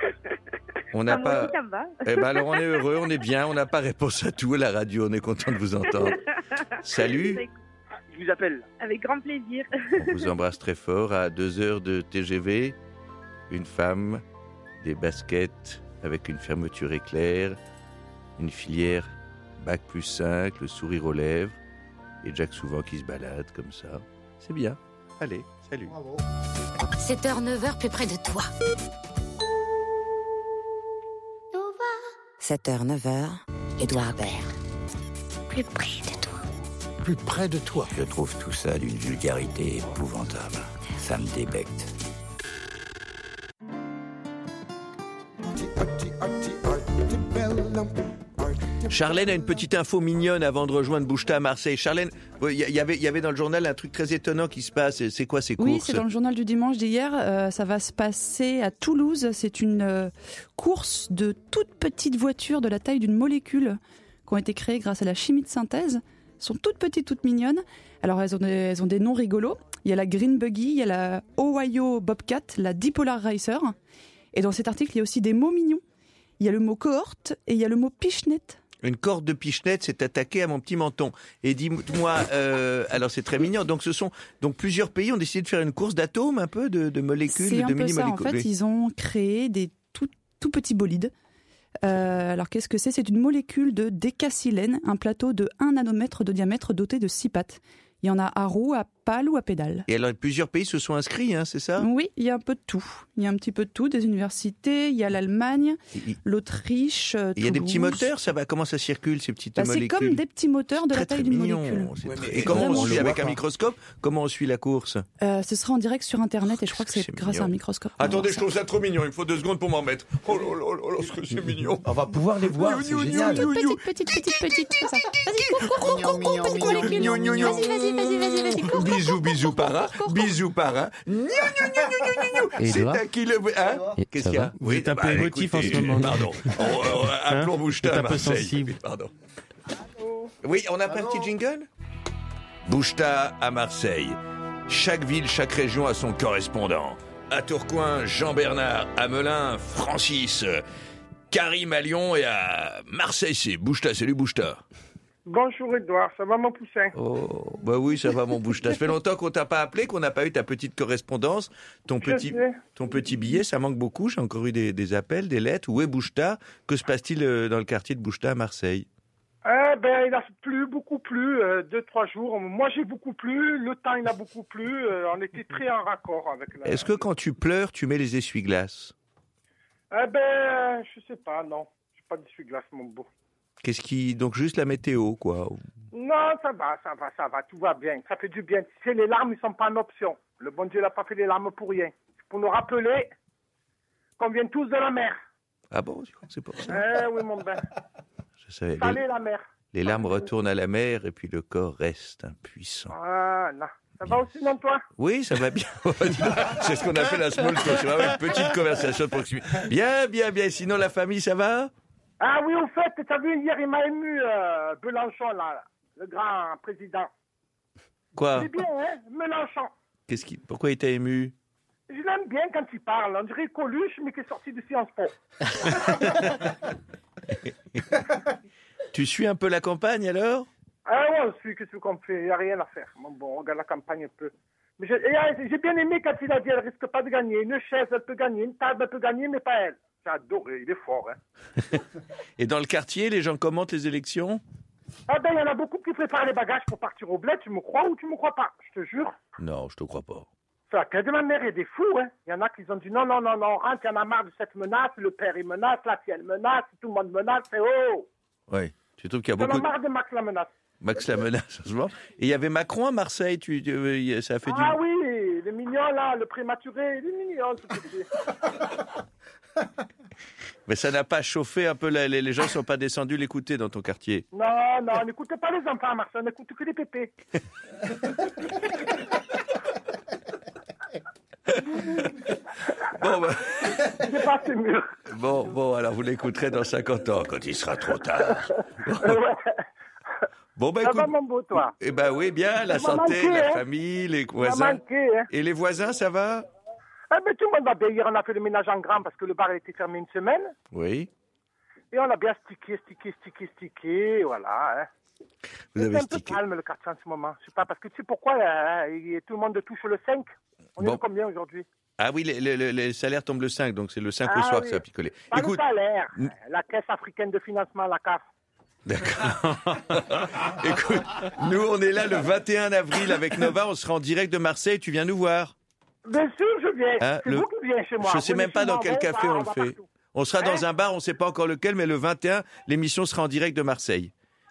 On n'a pas. Aussi, ça me va. Alors on est heureux, on est bien, on n'a pas réponse à tout à la radio, on est content de vous entendre. Salut. Je vous appelle. Avec grand plaisir. On vous embrasse très fort. À 2 heures de TGV, une femme, des baskets avec une fermeture éclair, une filière bac plus 5, le sourire aux lèvres et Jack souvent qui se balade comme ça. C'est bien. Allez, salut. Bravo. 7h, 9h, plus près de toi. 7h, 9h, Édouard Baird. Plus près de toi. Plus près de toi. Je trouve tout ça d'une vulgarité épouvantable. Ça me débecte. Charlène a une petite info mignonne avant de rejoindre Boucheta à Marseille. Charlène, il y avait dans le journal un truc très étonnant qui se passe. C'est quoi ces courses ? Oui, c'est dans le journal du dimanche d'hier. Ça va se passer à Toulouse. C'est une course de toutes petites voitures de la taille d'une molécule qui ont été créées grâce à la chimie de synthèse. Elles sont toutes petites, toutes mignonnes. Alors elles ont des noms rigolos. Il y a la Green Buggy, il y a la Ohio Bobcat, la Dipolar Racer. Et dans cet article, il y a aussi des mots mignons. Il y a le mot cohorte et il y a le mot pichenette. Une corde de pichenette s'est attaquée à mon petit menton. Et dis-moi, alors c'est très mignon. Donc plusieurs pays ont décidé de faire une course d'atomes, un peu de molécules, de mini-molécules. C'est un peu ça. En fait, ils ont créé des tout petits bolides. Alors qu'est-ce que c'est ? C'est une molécule de décacylène, un plateau de 1 nanomètre de diamètre doté de 6 pattes. Il y en a à roue, à pale ou à pédale. Et alors, plusieurs pays se sont inscrits, hein, c'est ça ? Oui, il y a un peu de tout. Il y a un petit peu de tout, des universités, il y a l'Allemagne, l'Autriche, Toulouse. Il y a des petits moteurs, ça va ? Comment ça circule, ces petites molécules ? C'est comme des petits moteurs de la taille d'une molécule. Et comment on suit avec un microscope ? Comment on suit la course ? Ce sera en direct sur Internet et je crois que c'est grâce à un microscope. Attendez, je trouve ça trop mignon, il me faut 2 secondes pour m'en mettre. Oh là là là là, ce que c'est mignon. On va pouvoir les voir, c'est génial. Petite, comme ça. Vas-y, cours, petite molécule. Vas-y. Bisous parrain, bisous parrain. C'est à qui le... Qu'est-ce qu'il y a ? Vous êtes un peu émotif en ce moment. Pardon. Appelons Boucheta à Marseille. Un peu sensible. Pardon. Oui, on a pas un petit jingle ? Boucheta à Marseille. Chaque ville, chaque région a son correspondant. À Tourcoing, Jean-Bernard. À Melun, Francis. Karim à Lyon et à Marseille, c'est Boucheta. Salut Boucheta. Bonjour Edouard, ça va mon poussin ? Oh, bah oui, ça va mon Boucheta. Ça fait longtemps qu'on t'a pas appelé, qu'on n'a pas eu ta petite correspondance, ton petit billet, ça manque beaucoup. J'ai encore eu des appels, des lettres. Où est Boucheta ? Que se passe-t-il dans le quartier de Boucheta à Marseille ? Il a plu, beaucoup plu, 2-3 jours. Moi j'ai beaucoup plu, le temps il a beaucoup plu. On était très en raccord avec la... Est-ce que quand tu pleures, tu mets les essuie-glaces ? Je sais pas, non. J'ai pas d'essuie-glace, mon beau. Donc juste la météo, quoi. Non, ça va, tout va bien. Ça fait du bien. Tu sais, les larmes, ils sont pas une option. Le bon Dieu n'a pas fait les larmes pour rien. C'est pour nous rappeler qu'on vient tous de la mer. Ah bon, c'est pour ça. Oui, mon ben. Je savais. Salé la mer. Les larmes retournent à la mer et puis le corps reste impuissant. Voilà. Ça va aussi, non, toi ? Oui, ça va bien. C'est ce qu'on appelle la small talk. Une petite conversation de proximité. Bien. Sinon, la famille, ça va ? Ah oui, au fait, t'as vu, hier, il m'a ému, Mélenchon, là, le grand président. Quoi ? C'est bien, hein, Mélenchon. Pourquoi il t'a ému ? Je l'aime bien quand il parle. On dirait Coluche, mais qui est sorti de Sciences Po. Tu suis un peu la campagne, alors ? Ah ouais, on suit, qu'est-ce qu'on fait ? Il n'y a rien à faire. Bon, on regarde la campagne un peu. Mais j'ai bien aimé quand il a dit, elle risque pas de gagner. Une chaise, elle peut gagner. Une table, elle peut gagner, mais pas elle. J'ai adoré, il est fort. Hein. Et dans le quartier, les gens commentent les élections ? Il y en a beaucoup qui préparent les bagages pour partir au bled. Tu me crois ou tu me crois pas ? Je te jure. Non, je te crois pas. C'est la quête de ma mère et des fous. Hein. Il y en a qui ont dit non, rentre, il y en a marre de cette menace. Le père, il menace, la fille, elle menace, tout le monde menace. C'est oh ! Oui, tu trouves qu'il y a beaucoup... Il y en a marre de Max la menace. Max la menace, en ce moment. Et il y avait Macron à Marseille, ça a fait du... Ah oui, le mignon là, le prématuré, il est mignon tout petit. Mais ça n'a pas chauffé un peu, les gens ne sont pas descendus l'écouter dans ton quartier. Non, n'écoutez pas les enfants à Marseille, n'écoute que les pépés. Bon, c'est pas assez mûr. Bon, alors vous l'écouterez dans 50 ans, quand il sera trop tard. Bon, ça va, mon beau, toi ? Eh ben oui, bien, la santé, la famille, les voisins. Hein. Et les voisins, ça va ? Tout le monde va bien. Hier, on a fait le ménage en grand parce que le bar a été fermé une semaine. Oui. Et on a bien stické, voilà. Hein. C'est un peu calme, le quartier, en ce moment. Je sais pas, parce que tu sais pourquoi tout le monde touche le 5 ? On est combien aujourd'hui ? Ah oui, les salaires tombent le 5, donc c'est le 5 au soir que ça va picoler. Pas le salaire, la Caisse africaine de financement, la CAF. D'accord. Écoute, nous, on est là le 21 avril avec Nova, on sera en direct de Marseille, tu viens nous voir ? Bien sûr, je viens. C'est vous qui venez chez moi. Je ne sais même pas dans quel café on le fait. On sera dans un bar, on ne sait pas encore lequel, mais le 21, l'émission sera en direct de Marseille.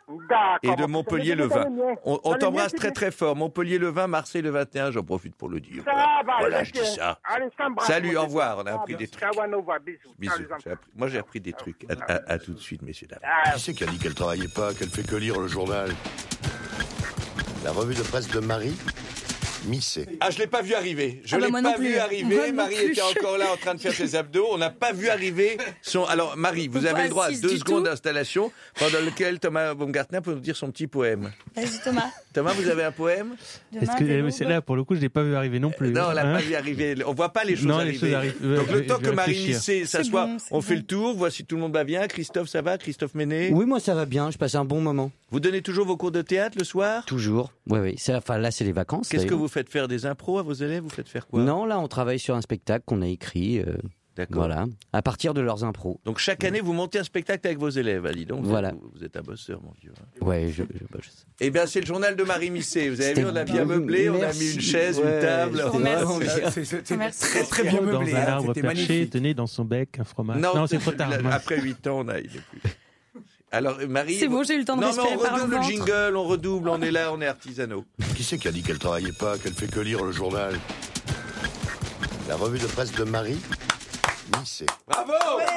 Et de Montpellier le 20. On t'embrasse très très fort. Montpellier le 20, Marseille le 21, j'en profite pour le dire. Voilà, je dis ça. Salut, au revoir, on a appris des trucs. Bisous. Moi j'ai appris des trucs. À tout de suite, messieurs, dames. Qui c'est qui a dit qu'elle travaillait pas, qu'elle fait que lire le journal? La revue de presse de Marie Misset. Ah, je l'ai pas vu arriver. Je l'ai pas vu arriver. Marie était encore là en train de faire ses abdos. On n'a pas vu arriver son. Alors, Marie, vous avez le droit à 2 secondes d'installation pendant lequel Thomas Baumgartner peut nous dire son petit poème. Vas-y, Thomas. Thomas, vous avez un poème? Est-ce que c'est là, pour le coup, je l'ai pas vu arriver non plus. Non, on l'a pas vu arriver. On voit pas les choses arriver. Les choses arrivent. Donc, le temps que Marie Misset s'assoit, on fait le tour. Voici tout le monde va bien. Christophe, ça va? Christophe Ménet? Oui, moi, ça va bien. Je passe un bon moment. Vous donnez toujours vos cours de théâtre le soir? Toujours. Oui. Enfin, là, c'est les vacances. Qu'est-ce que vous faites faire des impros à vos élèves? Vous faites faire quoi? Non, là, on travaille sur un spectacle qu'on a écrit. D'accord. Voilà. À partir de leurs impros. Donc chaque année, vous montez un spectacle avec vos élèves. Dis donc, voilà. Vous êtes un bosseur, mon Dieu. Ouais, je Eh bien, c'est le journal de Marie Misset. Vous avez vu, on a bien meublé, on a mis une chaise, une table. C'est très très bien meublé. Dans un arbre perché, tenait dans son bec un fromage. Non, c'est trop tard. Après 8 ans, il n'est plus. Alors, Marie. C'est bon, j'ai eu le temps de respirer par le ventre. On redouble le jingle, on redouble, on est là, on est artisanaux. Qui c'est qui a dit qu'elle travaillait pas, qu'elle fait que lire le journal? La revue de presse de Marie Misset. Bravo!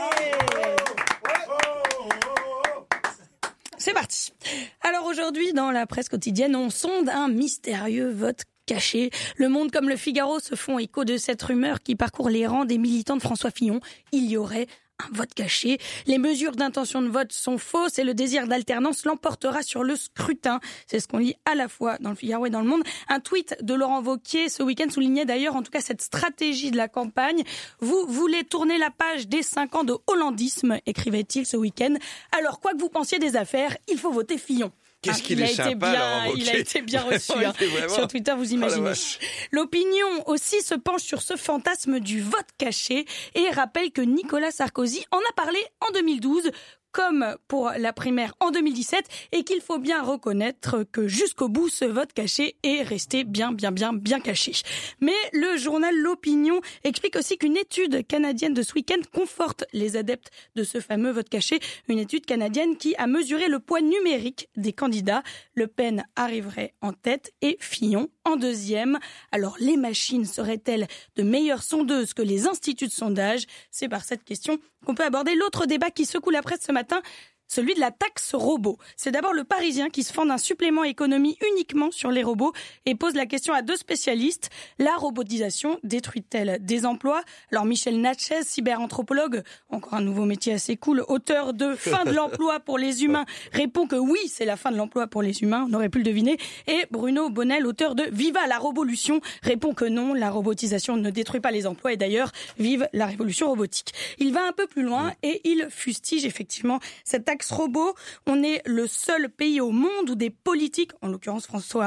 C'est parti. Alors aujourd'hui, dans la presse quotidienne, on sonde un mystérieux vote caché. Le Monde comme le Figaro se font écho de cette rumeur qui parcourt les rangs des militants de François Fillon. Il y aurait un vote caché. Les mesures d'intention de vote sont fausses et le désir d'alternance l'emportera sur le scrutin. C'est ce qu'on lit à la fois dans le Figaro et dans le Monde. Un tweet de Laurent Wauquiez ce week-end soulignait d'ailleurs en tout cas cette stratégie de la campagne. Vous voulez tourner la page des 5 ans de hollandisme, écrivait-il ce week-end. Alors quoi que vous pensiez des affaires, il faut voter Fillon. Qu'est-ce qu'il est sympa, Laurent Wauquiez. Il a été bien reçu. Sur Twitter, vous imaginez. L'opinion aussi se penche sur ce fantasme du vote caché et rappelle que Nicolas Sarkozy en a parlé en 2012, comme pour la primaire en 2017, et qu'il faut bien reconnaître que jusqu'au bout, ce vote caché est resté bien caché. Mais le journal L'Opinion explique aussi qu'une étude canadienne de ce week-end conforte les adeptes de ce fameux vote caché. Une étude canadienne qui a mesuré le poids numérique des candidats. Le Pen arriverait en tête et Fillon en deuxième. Alors, les machines seraient-elles de meilleures sondeuses que les instituts de sondage? C'est par cette question qu'on peut aborder l'autre débat qui secoue la presse ce matin, celui de la taxe robot. C'est d'abord le Parisien qui se fend d'un supplément économie uniquement sur les robots et pose la question à 2 spécialistes. La robotisation détruit-elle des emplois? Alors Michel Natchez, cyberanthropologue, encore un nouveau métier assez cool, auteur de Fin de l'emploi pour les humains, répond que oui, c'est la fin de l'emploi pour les humains, on aurait pu le deviner. Et Bruno Bonnel, auteur de Viva la Robolution, répond que non, la robotisation ne détruit pas les emplois et d'ailleurs, vive la révolution robotique. Il va un peu plus loin et il fustige effectivement cette taxe robot. On est le seul pays au monde où des politiques, en l'occurrence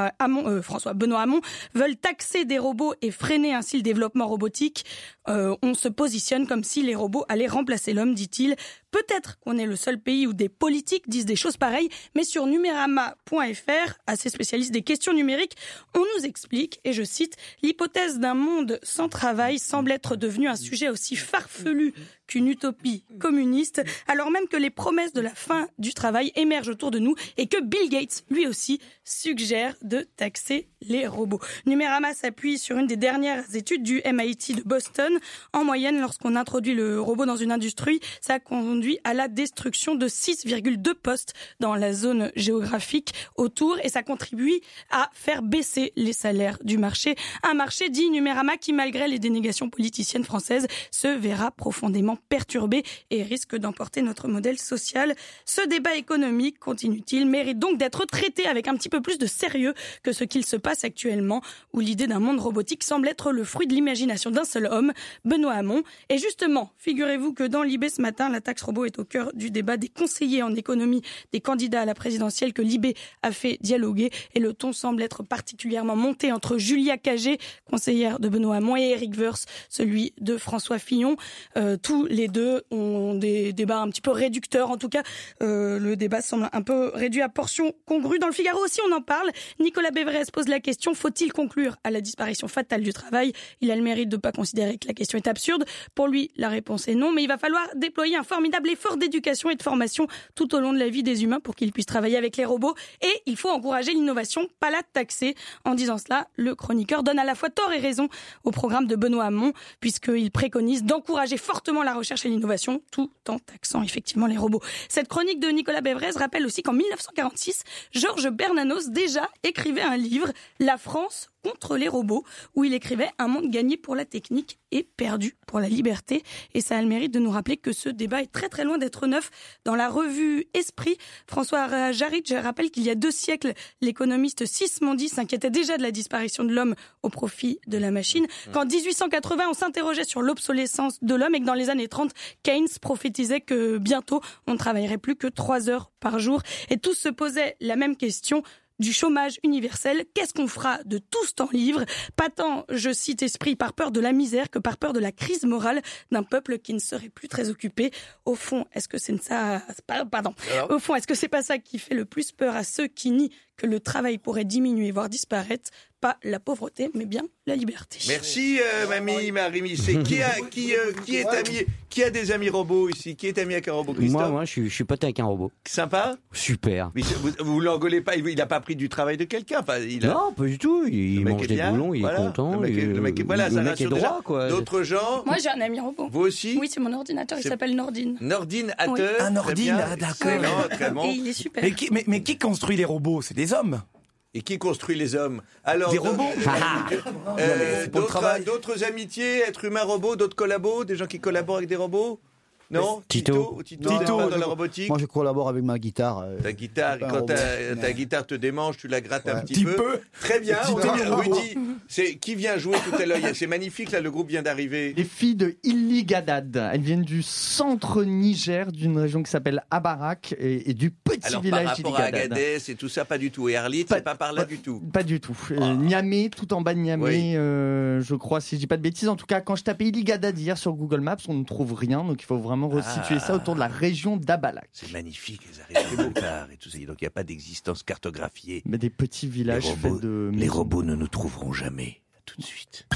Benoît Hamon, veulent taxer des robots et freiner ainsi le développement robotique. On se positionne comme si les robots allaient remplacer l'homme, dit-il. Peut-être qu'on est le seul pays où des politiques disent des choses pareilles, mais sur Numérama.fr, assez spécialiste des questions numériques, on nous explique, et je cite, « L'hypothèse d'un monde sans travail semble être devenue un sujet aussi farfelu qu'une utopie communiste, alors même que les promesses de la fin du travail émergent autour de nous et que Bill Gates, lui aussi, suggère de taxer les robots. » Numérama s'appuie sur une des dernières études du MIT de Boston. En moyenne, lorsqu'on introduit le robot dans une industrie, ça conduit à la destruction de 6,2 postes dans la zone géographique autour et ça contribue à faire baisser les salaires du marché. Un marché, dit Numérama, qui malgré les dénégations politiciennes françaises se verra profondément perturbé et risque d'emporter notre modèle social. Ce débat économique, continue-t-il, mérite donc d'être traité avec un petit peu plus de sérieux que ce qu'il se passe actuellement où l'idée d'un monde robotique semble être le fruit de l'imagination d'un seul homme, Benoît Hamon. Et justement, figurez-vous que dans Libé ce matin, la taxe robot est au cœur du débat des conseillers en économie des candidats à la présidentielle que Libé a fait dialoguer et le ton semble être particulièrement monté entre Julia Cagé, conseillère de Benoît Hamon, et Éric Woerth, celui de François Fillon. Tous les deux ont des débats un petit peu réducteurs. En tout cas, le débat semble un peu réduit à portions congrues. Dans le Figaro aussi, on en parle. Nicolas Bévrès pose la question, faut-il conclure à la disparition fatale du travail? Il a le mérite de ne pas considérer que la question est absurde. Pour lui, la réponse est non, mais il va falloir déployer un formidable formidable effort d'éducation et de formation tout au long de la vie des humains pour qu'ils puissent travailler avec les robots. Et il faut encourager l'innovation, pas la taxer. En disant cela, le chroniqueur donne à la fois tort et raison au programme de Benoît Hamon, puisqu'il préconise d'encourager fortement la recherche et l'innovation, tout en taxant effectivement les robots. Cette chronique de Nicolas Bévrez rappelle aussi qu'en 1946, Georges Bernanos déjà écrivait un livre, La France contre les robots, où il écrivait un monde gagné pour la technique et perdu pour la liberté. Et ça a le mérite de nous rappeler que ce débat est très très loin d'être neuf. Dans la revue Esprit, François Jarritch rappelle qu'il y a 2 siècles, l'économiste Sismondi s'inquiétait déjà de la disparition de l'homme au profit de la machine. Qu'en 1880, on s'interrogeait sur l'obsolescence de l'homme et que dans les années 30, Keynes prophétisait que bientôt, on ne travaillerait plus que 3 heures par jour. Et tous se posaient la même question du chômage universel. Qu'est-ce qu'on fera de tout ce temps libre ? Pas tant, je cite Esprit, par peur de la misère que par peur de la crise morale d'un peuple qui ne serait plus très occupé. Au fond, est-ce que c'est ça... Pardon. Au fond, est-ce que c'est pas ça qui fait le plus peur à ceux qui nient que le travail pourrait diminuer, voire disparaître ? Pas la pauvreté, mais bien la liberté. Merci, mamie Marie. Qui a des amis robots ici ? Qui est ami avec un robot, Christophe ? Moi, je suis pote avec un robot. Sympa ? Super. Mais vous l'engueulez pas, il n'a pas pris du travail de quelqu'un. Enfin, Non, pas du tout. Il mange des boulons, il est content. Le mec est droit, quoi. D'autres gens ? Moi, j'ai un ami robot. Vous aussi ? Oui, c'est mon ordinateur, il s'appelle Nordine. Nordine Hatter. Oui. Un Nordine, d'accord. Très bon. Et il est super. Mais qui construit les robots ? C'est des hommes. Et qui construit les hommes ? Alors, des robots. D'autres amitiés, être humain robot, d'autres collabos, des gens qui collaborent avec des robots ? Non, Tito, pas dans la robotique. Moi, je collabore avec ma guitare. Ta guitare, quand ta guitare te démange, tu la grattes un petit peu. Très bien. Rudy, qui vient jouer tout à l'heure ? C'est magnifique, là, le groupe vient d'arriver. Les filles de Illigadad. Elles viennent du centre Niger, d'une région qui s'appelle Abarak, et du petit village d'Illigadad. Par rapport à Agadez et tout ça, pas du tout. Et Arlit, c'est pas par là du tout. Pas du tout. Niamey, tout en bas de Niamey, je crois, si je dis pas de bêtises. En tout cas, quand je tapais Illigadad hier sur Google Maps, on ne trouve rien, donc il faut vraiment resituer ça autour de la région d'Abalak. C'est magnifique, les arrivées de tard et tout ça. Donc il n'y a pas d'existence cartographiée. Mais des petits villages faits de... Les robots ne nous trouveront jamais. À tout de suite.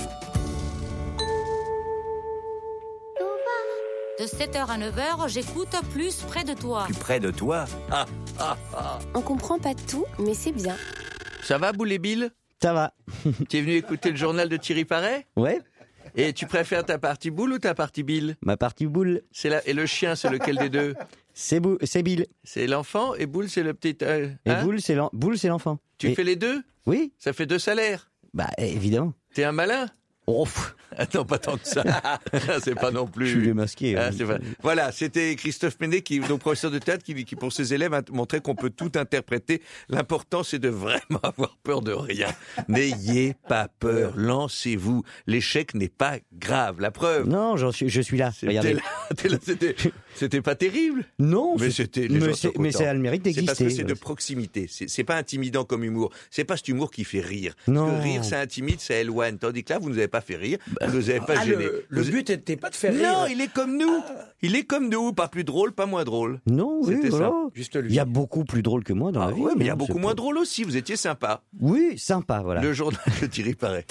De 7h à 9h, j'écoute Plus près de toi. Plus près de toi ? On comprend pas tout, mais c'est bien. Ça va, Boule et Bill ? Ça va. Tu es venu écouter le journal de Thierry Paré ? Ouais. Et tu préfères ta partie boule ou ta partie Bill ? Ma partie boule. Et le chien, c'est lequel des deux ? C'est Bill. C'est l'enfant et boule, c'est le petit... et boule, c'est l'enfant. Tu fais les deux ? Oui. Ça fait 2 salaires ? Bah, évidemment. T'es un malin ? Oh. Attends, pas tant que ça. C'est pas non plus. Je suis démasqué. Voilà, c'était Christophe Ménet, donc professeur de théâtre, qui pour ses élèves a montré qu'on peut tout interpréter. L'important, c'est de vraiment avoir peur de rien. N'ayez pas peur. Lancez-vous. L'échec n'est pas grave. La preuve. Non, je suis là. Regardez. C'était pas terrible. Non. Mais ça a le mérite d'exister. C'est parce que c'est de proximité. C'est pas intimidant comme humour. C'est pas cet humour qui fait rire. Non. Parce que rire, ça intimide, ça éloigne. Tandis que là, vous nous avez pas fait rire. Vous nous avez pas gêné. Le but n'était pas de faire rire. Non, il est comme nous. Il est comme nous. Pas plus drôle, pas moins drôle. Non, oui, c'était voilà. ça. Juste lui. Il y a beaucoup plus drôle que moi dans la vie. Oui, mais il y a beaucoup moins drôle aussi. Vous étiez sympa. Oui, sympa, voilà. Le journal de Thierry Paré.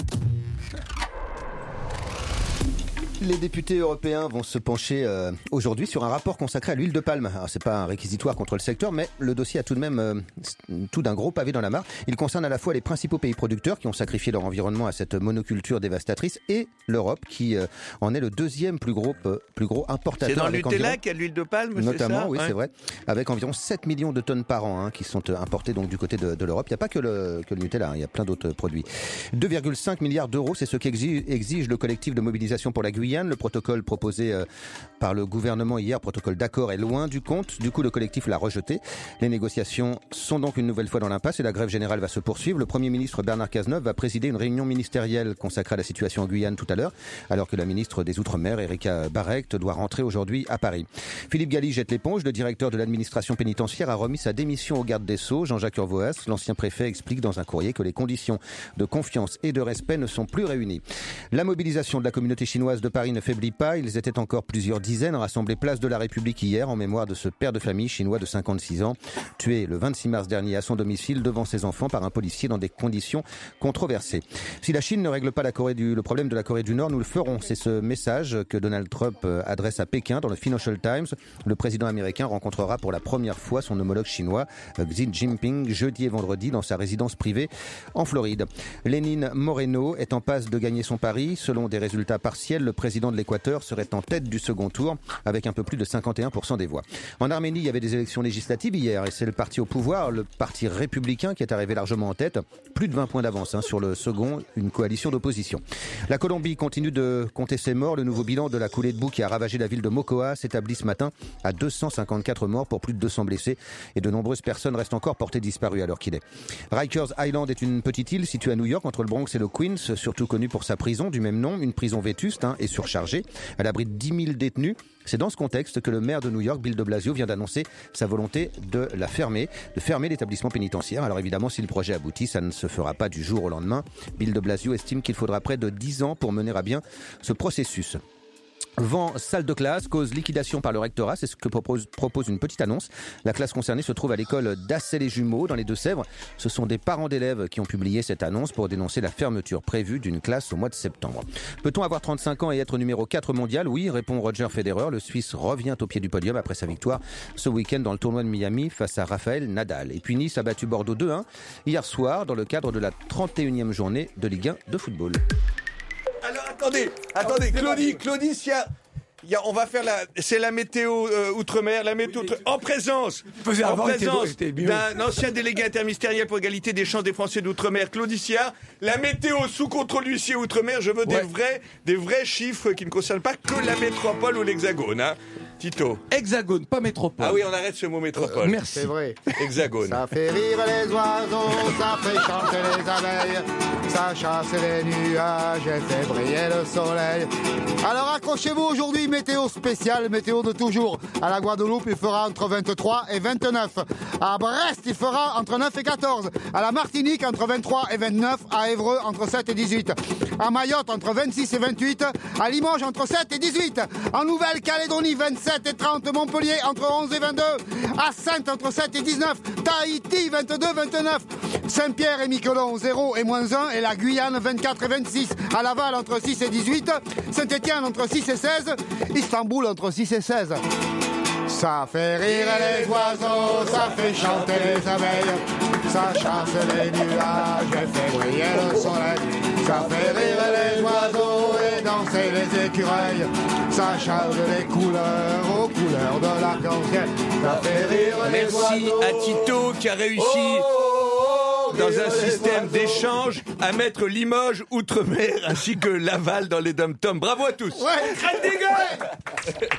Les députés européens vont se pencher aujourd'hui sur un rapport consacré à l'huile de palme. Alors, c'est pas un réquisitoire contre le secteur, mais le dossier a tout de même tout d'un gros pavé dans la mare. Il concerne à la fois les principaux pays producteurs qui ont sacrifié leur environnement à cette monoculture dévastatrice et l'Europe qui en est le deuxième plus gros importateur. C'est dans le Nutella qu'il y a de l'huile de palme, notamment, c'est ça, oui, ouais. C'est vrai, avec environ 7 millions de tonnes par an qui sont importées donc du côté de l'Europe. Il n'y a pas que le Nutella, il y a plein d'autres produits. 2,5 milliards d'euros, c'est ce qu'exige le collectif de mobilisation pour la Guyane. Le protocole proposé par le gouvernement hier, protocole d'accord, est loin du compte. Du coup, le collectif l'a rejeté. Les négociations sont donc une nouvelle fois dans l'impasse et la grève générale va se poursuivre. Le Premier ministre Bernard Cazeneuve va présider une réunion ministérielle consacrée à la situation en Guyane tout à l'heure, alors que la ministre des Outre-mer, Erika Barrect, doit rentrer aujourd'hui à Paris. Philippe Galli jette l'éponge. Le directeur de l'administration pénitentiaire a remis sa démission au garde des Sceaux, Jean-Jacques Urvoas. L'ancien préfet explique dans un courrier que les conditions de confiance et de respect ne sont plus réunies. La mobilisation de la communauté chinoise de Paris Paris ne faiblit pas. Ils étaient encore plusieurs dizaines rassemblés place de la République hier en mémoire de ce père de famille chinois de 56 ans, tué le 26 mars dernier à son domicile devant ses enfants par un policier dans des conditions controversées. Si la Chine ne règle pas le problème de la Corée du Nord, nous le ferons. C'est ce message que Donald Trump adresse à Pékin dans le Financial Times. Le président américain rencontrera pour la première fois son homologue chinois, Xi Jinping, jeudi et vendredi dans sa résidence privée en Floride. Lénine Moreno est en passe de gagner son pari. Selon des résultats partiels, le président de l'Équateur serait en tête du second tour avec un peu plus de 51% des voix. En Arménie, il y avait des élections législatives hier et c'est le parti au pouvoir, le parti républicain, qui est arrivé largement en tête. Plus de 20 points d'avance sur le second, une coalition d'opposition. La Colombie continue de compter ses morts. Le nouveau bilan de la coulée de boue qui a ravagé la ville de Mocoa s'établit ce matin à 254 morts pour plus de 200 blessés et de nombreuses personnes restent encore portées disparues à l'heure qu'il est. Rikers Island est une petite île située à New York entre le Bronx et le Queens, surtout connue pour sa prison du même nom, une prison vétuste et surchargée. Elle abrite 10 000 détenus. C'est dans ce contexte que le maire de New York, Bill de Blasio, vient d'annoncer sa volonté de fermer l'établissement pénitentiaire. Alors évidemment, si le projet aboutit, ça ne se fera pas du jour au lendemain. Bill de Blasio estime qu'il faudra près de 10 ans pour mener à bien ce processus. Vent salle de classe, cause liquidation par le rectorat, c'est ce que propose une petite annonce. La classe concernée se trouve à l'école d'Assay-les-Jumeaux dans les Deux-Sèvres. Ce sont des parents d'élèves qui ont publié cette annonce pour dénoncer la fermeture prévue d'une classe au mois de septembre. Peut-on avoir 35 ans et être numéro 4 mondial ? Oui, répond Roger Federer. Le Suisse revient au pied du podium après sa victoire ce week-end dans le tournoi de Miami face à Rafael Nadal. Et puis Nice a battu Bordeaux 2-1 hier soir dans le cadre de la 31e journée de Ligue 1 de football. Alors attendez, Claudie, on va faire c'est la météo outre-mer, en présence d'un ancien délégué interministériel pour l'égalité des chances des Français d'outre-mer, Claudie Siard. La météo sous contrôle d'huissier outre-mer, je veux des vrais chiffres qui ne concernent pas que la métropole ou l'Hexagone. Tito. Hexagone, pas métropole. Ah oui, on arrête ce mot métropole. Merci. C'est vrai. Hexagone. Ça fait rire les oiseaux, ça fait chanter les abeilles, ça chasse les nuages et fait briller le soleil. Alors accrochez-vous aujourd'hui, météo spéciale, météo de toujours. À la Guadeloupe, il fera entre 23 et 29. À Brest, il fera entre 9 et 14. À la Martinique, entre 23 et 29. À Évreux, entre 7 et 18. À Mayotte, entre 26 et 28. À Limoges, entre 7 et 18. En Nouvelle-Calédonie, 27 et 30. Montpellier, entre 11 et 22. À Sainte, entre 7 et 19. Tahiti, 22, 29. Saint-Pierre et Miquelon, 0 et moins 1. Et la Guyane, 24 et 26. À Laval, entre 6 et 18. Saint-Étienne, entre 6 et 16. Istanbul, entre 6 et 16. Ça fait rire les oiseaux, ça fait chanter les abeilles, ça chasse les nuages et fait briller le soleil. Ça fait rire les oiseaux et danser les écureuils, ça change les couleurs aux couleurs de l'arc-en-ciel. Ça fait rire les oiseaux. Merci à Tito qui a réussi dans un système d'échange à mettre Limoges outre-mer ainsi que Laval dans les dom-toms. Bravo à tous. Ouais, crête des gueules.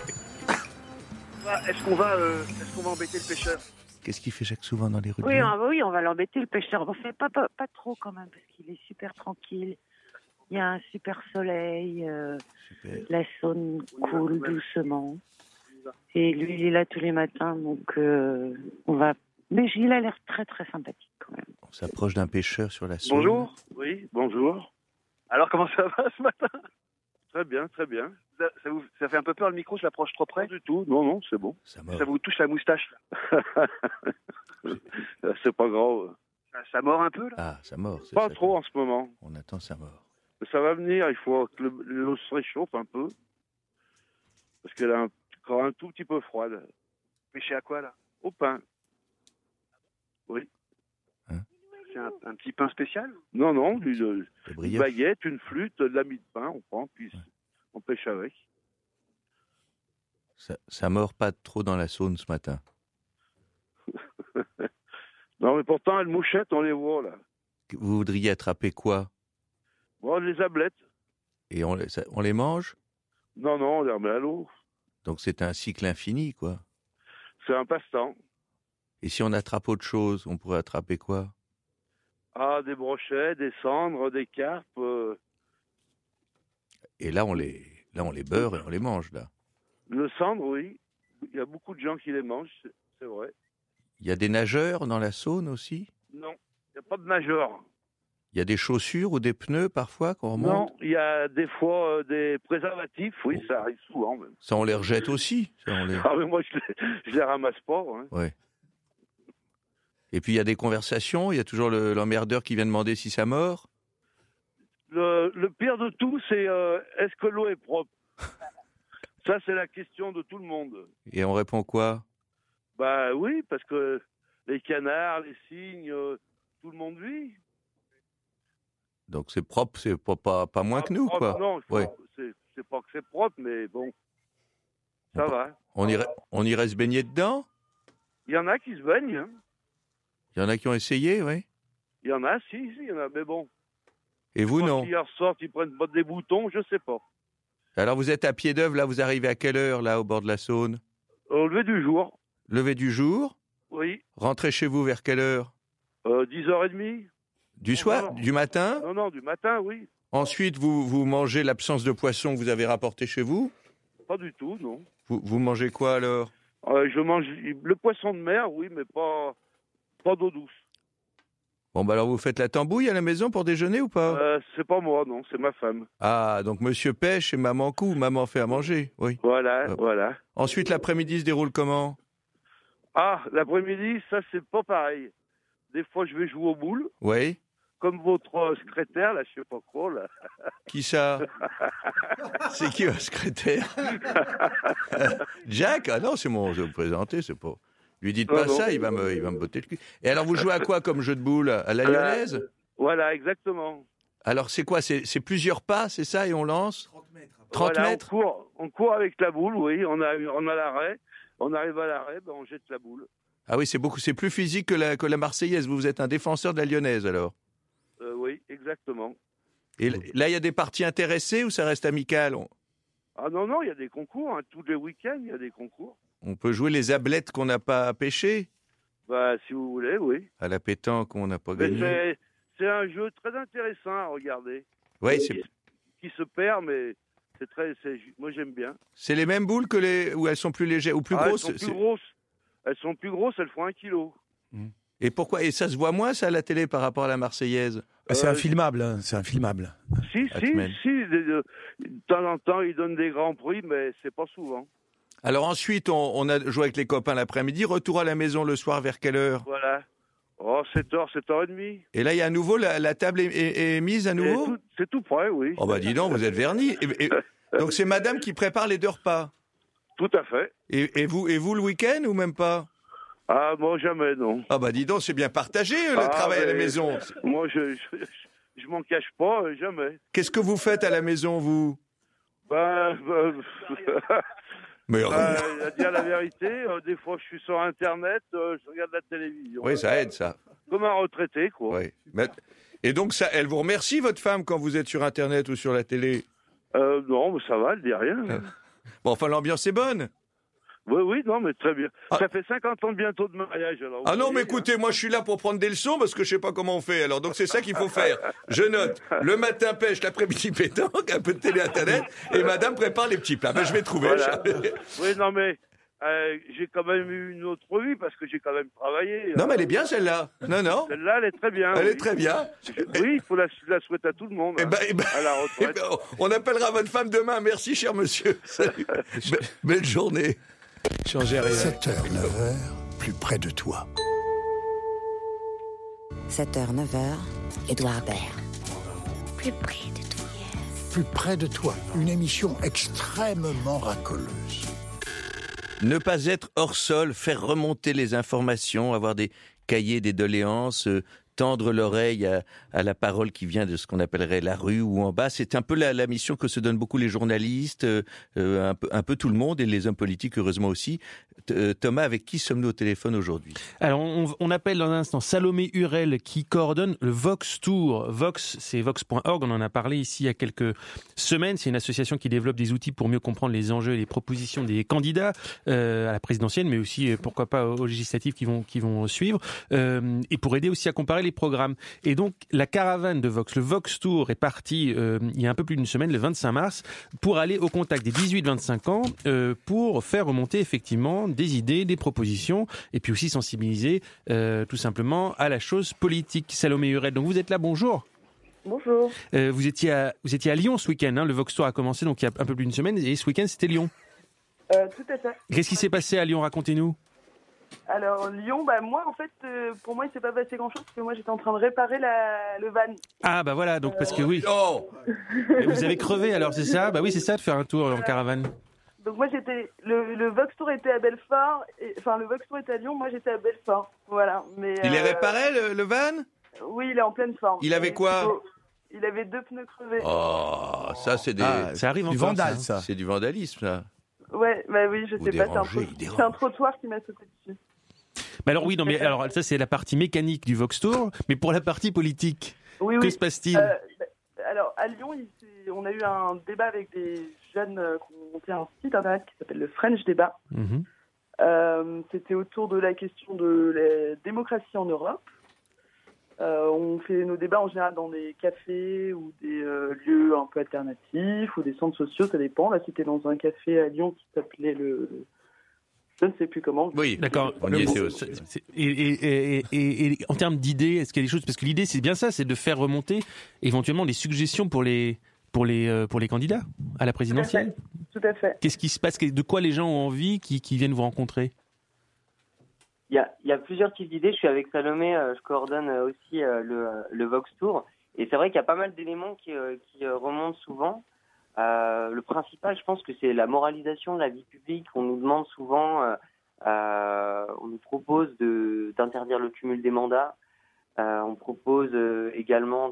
Est-ce qu'on va embêter le pêcheur? Qu'est-ce qu'il fait Jacques souvent dans les rues? Oui, on va l'embêter le pêcheur. On fait pas trop quand même parce qu'il est super tranquille. Il y a un super soleil. La Saône coule doucement. Et lui, il est là tous les matins, donc on va. Mais il a l'air très très sympathique quand même. On s'approche d'un pêcheur sur la Saône. Bonjour. Oui, bonjour. Alors comment ça va ce matin? Très bien, très bien. Ça fait un peu peur le micro, je l'approche trop près? Pas du tout, non, c'est bon. Ça vous touche la moustache là. C'est pas grave. Ça mord un peu là? Ah, ça mord. Pas ça trop en ce moment. On attend ça mord. Mais ça va venir, il faut que l'eau se réchauffe un peu. Parce qu'elle est encore un tout petit peu froide. Pêcher à quoi là? Au pain. Oui. C'est un petit pain spécial? Non, une baguette, une flûte, de la mie de pain, on prend, puis on pêche avec. Ça mord pas trop dans la Saône ce matin. Non, mais pourtant, elles mouchettes, on les voit, là. Vous voudriez attraper quoi? Bon, les ablettes. Et on les mange? Non, on les remet à l'eau. Donc c'est un cycle infini, quoi. C'est un passe-temps. Et si on attrape autre chose, on pourrait attraper quoi? Ah, des brochets, des cendres, des carpes. Et là, on les beurre et on les mange, là. Le cendre, oui. Il y a beaucoup de gens qui les mangent, c'est vrai. Il y a des nageurs dans la Saône aussi? Non, il n'y a pas de nageurs. Il y a des chaussures ou des pneus parfois qu'on remonte? Non, il y a des fois des préservatifs, oui, ça arrive souvent même. Ça, on les rejette aussi. Ah, mais moi, je les ramasse pas. Hein. Ouais. Et puis, il y a des conversations. Il y a toujours l'emmerdeur qui vient demander si ça mord. Le pire de tout, c'est est-ce que l'eau est propre? Ça, c'est la question de tout le monde. Et on répond quoi? Bah oui, parce que les canards, les cygnes, tout le monde vit. Donc c'est propre, c'est pas moins que nous, propre, quoi. Non, ouais. c'est pas que c'est propre, mais bon, ça va. On irait se baigner dedans? Il y en a qui se baignent. Hein. Il y en a qui ont essayé, oui. Il y en a, si, il y en a, mais bon. Et vous, non? Quand ils ressortent, ils prennent pas des boutons, je sais pas. Alors vous êtes à pied d'œuvre, là, vous arrivez à quelle heure, là, au bord de la Saône? Au lever du jour. Lever du jour? Oui. Rentrez chez vous vers quelle heure? 10h30. Du soir? Du matin? Non, du matin, oui. Ensuite, vous mangez l'absence de poisson que vous avez rapporté chez vous? Pas du tout, non. Vous mangez quoi, alors? Je mange le poisson de mer, oui, mais pas d'eau douce. Bon, bah alors vous faites la tambouille à la maison pour déjeuner ou pas? C'est pas moi, non, c'est ma femme. Ah, donc monsieur pêche et maman coud, maman fait à manger, oui. Voilà, voilà. Ensuite, l'après-midi se déroule comment? Ah, l'après-midi, ça, c'est pas pareil. Des fois, je vais jouer aux boules. Oui. Comme votre secrétaire, là, je sais pas quoi, là. Qui ça? C'est qui votre secrétaire? Jack? Ah non, c'est mon... Je vais me présenter, c'est pas... Lui dites pas ça, il va me botter le cul. Et alors, vous jouez à quoi comme jeu de boules? À la lyonnaise? Voilà, exactement. Alors, c'est quoi? C'est plusieurs pas, c'est ça, et on lance? 30 voilà, mètres? On court avec la boule, oui. On a l'arrêt. On arrive à l'arrêt, ben on jette la boule. Ah oui, c'est plus physique que la Marseillaise. Vous êtes un défenseur de la lyonnaise, alors? Oui, exactement. Et là, il y a des parties intéressées ou ça reste amical? Ah non, il y a des concours. Hein. Tous les week-ends, il y a des concours. On peut jouer les ablettes qu'on n'a pas pêchées? Bah, si vous voulez, oui. À la pétanque qu'on n'a pas gagné. C'est un jeu très intéressant à regarder. Oui, qui se perd, mais moi j'aime bien. C'est les mêmes boules ou elles sont plus légères ou plus grosses? Elles sont plus grosses. Elles sont plus grosses, elles font 1 kilo. Et pourquoi? Et ça se voit moins, ça, à la télé, par rapport à la Marseillaise? C'est infilmable, hein, c'est infilmable. Si, de temps en temps, ils donnent des grands prix, mais c'est pas souvent. Alors ensuite, on a joué avec les copains l'après-midi. Retour à la maison le soir, vers quelle heure? Voilà. 7h, 7h30. Et là, il y a à nouveau, la table est mise à nouveau? C'est tout prêt, oui. Oh bah dis donc, vous êtes vernis. Donc c'est madame qui prépare les 2 repas? Tout à fait. Et vous le week-end ou même pas? Ah, moi jamais, non. Ah bah dis donc, c'est bien partagé le travail à la maison. Moi, je m'en cache pas, jamais. Qu'est-ce que vous faites à la maison, vous? Mais à dire la vérité, des fois je suis sur Internet, je regarde la télévision. Oui, ça aide, ça. Comme un retraité, quoi. Oui. Et donc, elle vous remercie, votre femme, quand vous êtes sur Internet ou sur la télé? Non, mais ça va, elle dit rien. Bon, enfin, l'ambiance est bonne. Oui, non, mais très bien. Ça fait 50 ans bientôt de mariage, alors. Ah non, mais écoutez, moi je suis là pour prendre des leçons parce que je sais pas comment on fait. Alors donc c'est ça qu'il faut faire. Je note, le matin pêche, l'après-midi pétanque, un peu de télé Internet, et madame prépare les petits plats. Ben je vais trouver. Voilà. Oui, non, mais j'ai quand même eu une autre vie parce que j'ai quand même travaillé. Non, mais elle est bien celle-là. Non. Celle-là, elle est très bien. Elle est très bien. Oui, il faut la souhaiter à tout le monde. À la retraite. On appellera votre femme demain. Merci, cher monsieur. Salut. Belle journée. 7h, 9h, plus près de toi. 7h, 9h, Édouard Baird. Plus près de toi. Plus près de toi, une émission extrêmement racoleuse. Ne pas être hors sol, faire remonter les informations, avoir des cahiers, des doléances, tendre l'oreille à la parole qui vient de ce qu'on appellerait la rue ou en bas. C'est un peu la mission que se donnent beaucoup les journalistes, un peu tout le monde et les hommes politiques, heureusement aussi. Thomas, avec qui sommes-nous au téléphone aujourd'hui? Alors, on appelle dans un instant Salomé Hurel qui coordonne le Vox Tour. Vox, c'est vox.org, on en a parlé ici il y a quelques semaines. C'est une association qui développe des outils pour mieux comprendre les enjeux et les propositions des candidats à la présidentielle, mais aussi, pourquoi pas, aux législatives qui vont suivre, et pour aider aussi à comparer les programmes. Et donc, la caravane de Vox, le Vox Tour, est partie il y a un peu plus d'une semaine, le 25 mars, pour aller au contact des 18-25 ans, pour faire remonter effectivement des idées, des propositions, et puis aussi sensibiliser tout simplement à la chose politique. Salomé Hurel, donc vous êtes là, bonjour. Bonjour. Vous étiez à Lyon ce week-end, hein, le Vox Tour a commencé donc il y a un peu plus d'une semaine, et ce week-end c'était Lyon. Tout à fait. Qu'est-ce qui s'est passé à Lyon, racontez-nous. Alors Lyon, moi en fait, pour moi il s'est pas passé grand-chose, parce que moi j'étais en train de réparer le van. Ah bah voilà, donc parce que oui. Vous avez crevé alors, c'est ça? Bah oui, c'est ça de faire un tour en caravane. Donc moi le Vox Tour était à Belfort, le Vox Tour était à Lyon, moi j'étais à Belfort, voilà. Mais il est réparé le van? Oui, il est en pleine forme. Il avait quoi? Il avait 2 pneus crevés. Oh, ça c'est ça arrive du encore, vandalisme, ça. C'est du vandalisme, ça. Ouais, bah oui, je sais pas, c'est un trottoir qui m'a sauté dessus. Mais alors oui, non mais alors ça c'est la partie mécanique du Vox Tour, mais pour la partie politique, que se passe-t-il? Alors à Lyon, on a eu un débat avec des jeunes qui ont monté un site internet qui s'appelle le French Débat. C'était autour de la question de la démocratie en Europe. On fait nos débats en général dans des cafés ou des lieux un peu alternatifs ou des centres sociaux, ça dépend. Là, c'était dans un café à Lyon qui s'appelait je ne sais plus comment. Oui, d'accord. Et en termes d'idées, est-ce qu'il y a des choses? Parce que l'idée, c'est bien ça, c'est de faire remonter éventuellement des suggestions pour les candidats à la présidentielle. Tout à fait. Qu'est-ce qui se passe? De quoi les gens ont envie qui viennent vous rencontrer? Il y a plusieurs types d'idées. Je suis avec Salomé, je coordonne aussi le Vox Tour. Et c'est vrai qu'il y a pas mal d'éléments qui remontent souvent. Le principal, je pense que c'est la moralisation de la vie publique. On nous demande souvent, on nous propose d'interdire le cumul des mandats. On propose également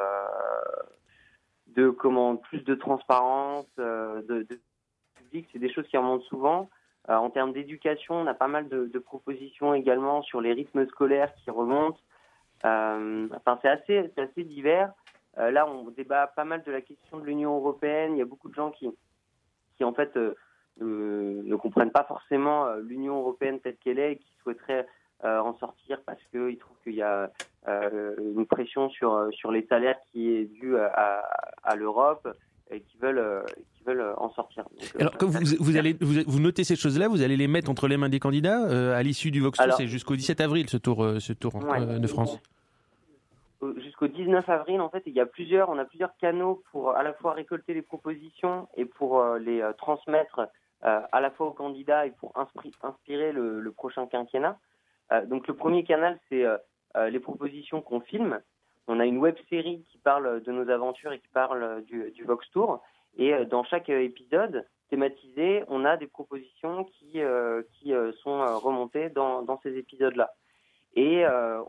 plus de transparence, de public. C'est des choses qui remontent souvent. En termes d'éducation, on a pas mal de propositions également sur les rythmes scolaires qui remontent. C'est assez divers. Là, on débat pas mal de la question de l'Union européenne. Il y a beaucoup de gens qui en fait, ne comprennent pas forcément l'Union européenne telle qu'elle est et qui souhaiteraient en sortir parce qu'ils trouvent qu'il y a une pression sur les salaires qui est due à l'Europe et qui veulent en sortir. Donc, alors, quand vous notez ces choses-là, vous allez les mettre entre les mains des candidats à l'issue du Vox Tour. C'est jusqu'au 17 avril ce tour de France. Jusqu'au 19 avril, en fait, on a plusieurs canaux pour à la fois récolter les propositions et pour les transmettre à la fois aux candidats et pour inspirer le prochain quinquennat. Donc le premier canal, c'est les propositions qu'on filme. On a une web-série qui parle de nos aventures et qui parle du Vox Tour. Et dans chaque épisode thématisé, on a des propositions qui sont remontées dans ces épisodes-là. Et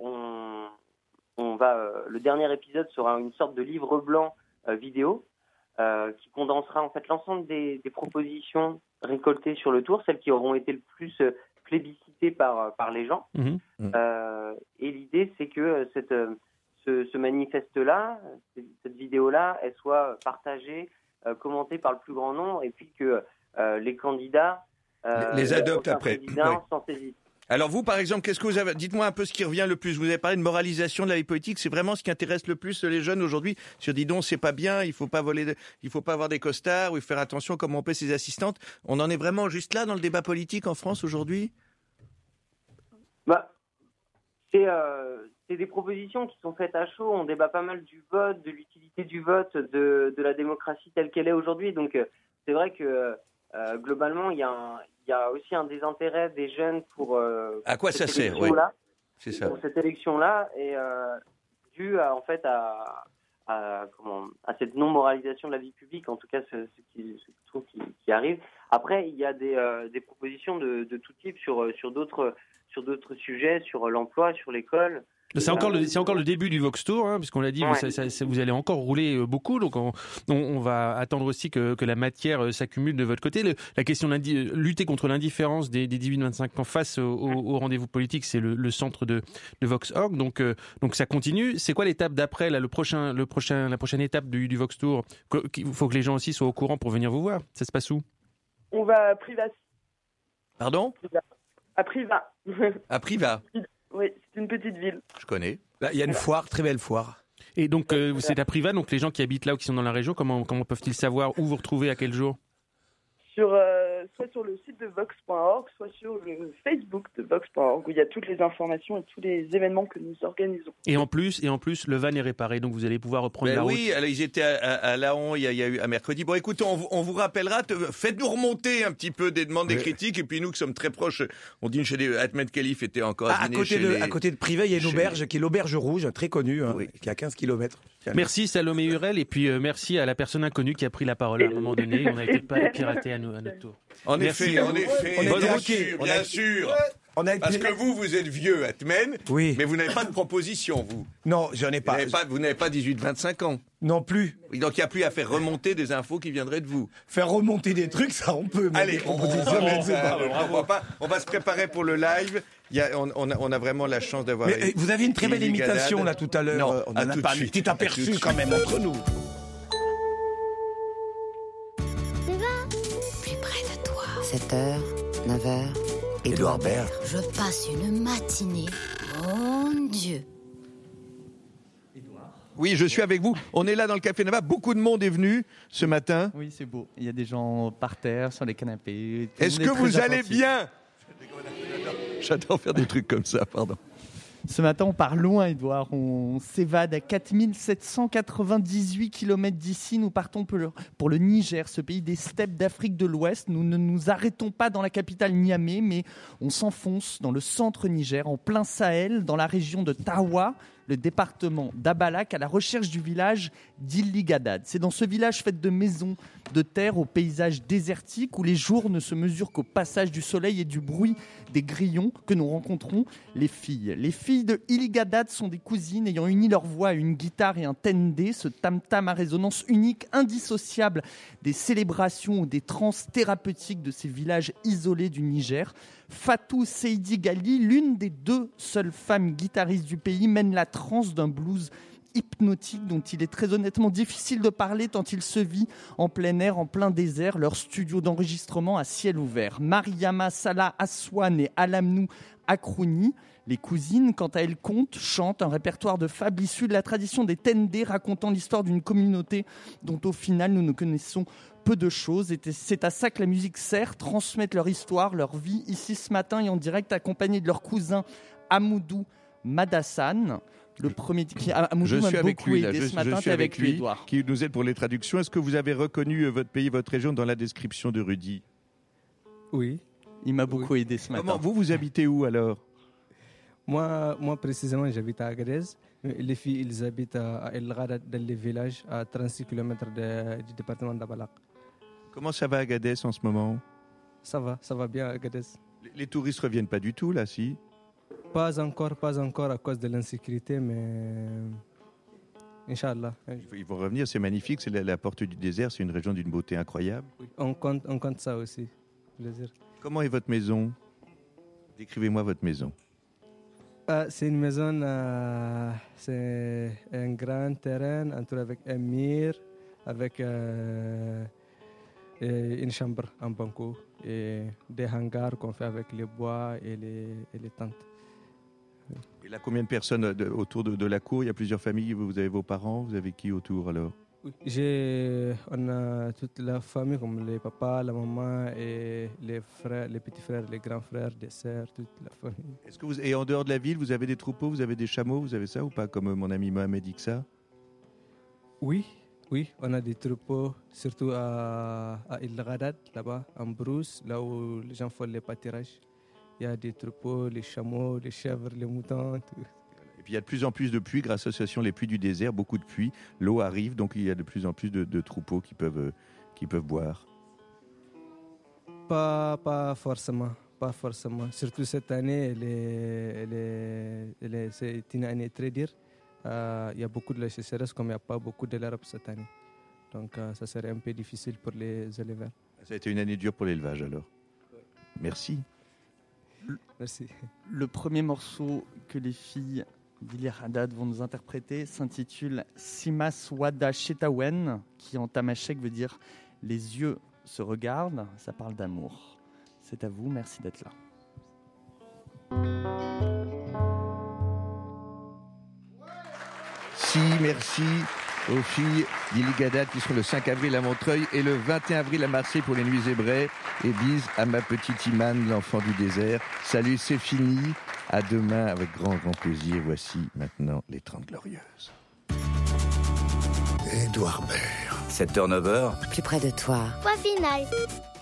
le dernier épisode sera une sorte de livre blanc vidéo qui condensera en fait l'ensemble des propositions récoltées sur le tour, celles qui auront été le plus plébiscitées par les gens. Et l'idée, c'est que ce manifeste-là, cette vidéo-là, elle soit partagée, commentée par le plus grand nombre, et puis que les candidats les adoptent après. S'en saisissent. Alors vous, par exemple, qu'est-ce que vous avez... Dites-moi un peu ce qui revient le plus. Vous avez parlé de moralisation de la vie politique. C'est vraiment ce qui intéresse le plus les jeunes aujourd'hui. Sur dis donc, c'est pas bien. Il faut pas avoir des costards ou faire attention comment on paie ses assistantes. On en est vraiment juste là dans le débat politique en France aujourd'hui. C'est des propositions qui sont faites à chaud. On débat pas mal du vote, de l'utilité du vote, de la démocratie telle qu'elle est aujourd'hui. Donc c'est vrai que globalement, il y a aussi un désintérêt des jeunes pour à quoi ça sert, oui. C'est ça. Pour cette élection-là, et dû à cette non-moralisation de la vie publique, en tout cas ce qui arrive. Après, il y a des propositions de tout type sur d'autres sujets, sur l'emploi, sur l'école. C'est encore le début du Vox Tour, hein, puisqu'on l'a dit, vous allez encore rouler beaucoup, donc on va attendre aussi que la matière s'accumule de votre côté. La question lutter contre l'indifférence des 18-25 ans face au rendez-vous politique, c'est le centre de Vox.org, donc ça continue. C'est quoi l'étape d'après, là, la prochaine étape du Vox Tour? Il faut que les gens aussi soient au courant pour venir vous voir. Ça se passe où? On va à Privas. Pardon? À Privas. À Privas. Oui, c'est une petite ville. Je connais. Là, il y a une foire, très belle foire. Et donc, c'est à Privas, donc les gens qui habitent là ou qui sont dans la région, comment peuvent-ils savoir où vous retrouvez à quel jour? Sur soit sur le site de Vox.org, soit sur le Facebook de Vox.org, où il y a toutes les informations et tous les événements que nous organisons. Et en plus, le van est réparé, donc vous allez pouvoir reprendre la route. Oui, alors, ils étaient à Laon il y a eu un mercredi. Bon, écoutez, on vous rappellera. Faites-nous remonter un petit peu des demandes, des critiques, et puis nous qui sommes très proches, on dîne chez les Ahmed Khalif était encore à côté de Privé, il y a une auberge qui est l'auberge rouge, très connue, qui est à 15 km. Merci Salomé Hurel, et puis merci à la personne inconnue qui a pris la parole à un moment donné. On a été pas piraté à notre tour. En effet, bien sûr. Parce que vous êtes vieux, Atmen, mais vous n'avez pas de proposition, vous. Non, j'en ai pas. Vous n'avez pas 18-25 ans. Non plus. Donc il n'y a plus à faire remonter des infos qui viendraient de vous. Faire remonter des trucs, ça on peut. Allez, on va se préparer pour le live. On a vraiment la chance d'avoir... Mais vous avez une très belle imitation là tout à l'heure. Non, on en a pas un petit aperçu quand même entre nous. Plus près de toi. 7h, 9h. Édouard Baird. Je passe une matinée. Mon Dieu. Oui, je suis avec vous. On est là dans le Café Nava. Beaucoup de monde est venu ce matin. Oui, c'est beau. Il y a des gens par terre, sur les canapés. Est-ce que vous allez bien ? J'adore faire des trucs comme ça, pardon. Ce matin, on part loin, Édouard. On s'évade à 4798 km d'ici. Nous partons pour le Niger, ce pays des steppes d'Afrique de l'Ouest. Nous ne nous arrêtons pas dans la capitale Niamey, mais on s'enfonce dans le centre Niger, en plein Sahel, dans la région de Tawa, le département d'Abalak, à la recherche du village d'Iligadad. C'est dans ce village fait de maisons de terre au paysage désertique où les jours ne se mesurent qu'au passage du soleil et du bruit des grillons que nous rencontrons les filles. Les filles de Iligadad sont des cousines ayant uni leur voix à une guitare et un tendé, ce tam-tam à résonance unique, indissociable des célébrations ou des transes thérapeutiques de ces villages isolés du Niger. Fatou Seydi Gali, l'une des 2 seules femmes guitaristes du pays, mène la transe d'un blues hypnotique dont il est très honnêtement difficile de parler tant il se vit en plein air, en plein désert, leur studio d'enregistrement à ciel ouvert. Mariama Salah Aswan et Alamnou Akrouni, les cousines, quant à elles, chantent un répertoire de fables issus de la tradition des Tendé, racontant l'histoire d'une communauté dont au final nous ne connaissons peu de choses. Et c'est à ça que la musique sert, transmettre leur histoire, leur vie, ici ce matin et en direct, accompagnés de leur cousin Amoudou Madassan. Le premier qui Amoudou m'a beaucoup aidé ce matin, t'es avec lui, Edouard. Qui nous aide pour les traductions. Est-ce que vous avez reconnu votre pays, votre région dans la description de Rudy ? Oui. Il m'a beaucoup aidé ce matin. Vous habitez où alors ? Moi, précisément, j'habite à Agadez. Les filles, ils habitent à El Ghada, dans les villages, à 36 km du département d'Abalak. Comment ça va à Agadez en ce moment ? Ça va bien à Agadez. Les touristes ne reviennent pas du tout là, si ? Pas encore à cause de l'insécurité, mais Inch'Allah. Ils vont revenir, c'est magnifique, c'est la porte du désert, c'est une région d'une beauté incroyable. Oui, on compte ça aussi, plaisir. Comment est votre maison ? Décrivez-moi votre maison. C'est une maison, c'est un grand terrain entouré avec un mur, avec une chambre en banco et des hangars qu'on fait avec les bois et les tentes. Et là, combien de personnes autour de la cour ? Il y a plusieurs familles, vous avez vos parents, vous avez qui autour alors ? On a toute la famille, comme les papas, la maman et les frères, les petits frères, les grands frères, des sœurs, toute la famille. Et en dehors de la ville, vous avez des troupeaux, vous avez des chameaux, vous avez ça ou pas, comme mon ami Mohamed Iksa ? Oui, on a des troupeaux, surtout à El Ghadad, là-bas, en brousse, là où les gens font les pâturages. Il y a des troupeaux, les chameaux, les chèvres, les moutons, tout. Et puis il y a de plus en plus de pluie grâce à l'association Les Pluies du Désert, beaucoup de pluie, l'eau arrive, donc il y a de plus en plus de troupeaux qui peuvent boire. Pas forcément. Surtout cette année, c'est une année très dure. Il y a beaucoup de la sécheresse, comme il n'y a pas beaucoup de l'herbe cette année. Donc ça serait un peu difficile pour les éleveurs. Ça a été une année dure pour l'élevage alors. Merci. Merci. Le premier morceau que les filles d'Iligadad vont nous interpréter s'intitule Simas Wada Chetawen, qui en tamashek veut dire les yeux se regardent. Ça parle d'amour. C'est à vous, merci d'être là. Si, merci. aux filles d'Iligadad qui seront le 5 avril à Montreuil et le 21 avril à Marseille pour les Nuits Hébraies. Et bise à ma petite Imane, l'enfant du désert. Salut, c'est fini. À demain avec grand plaisir. Voici maintenant les 30 Glorieuses. Édouard Baird. 7h, 9h. Plus près de toi. Point final.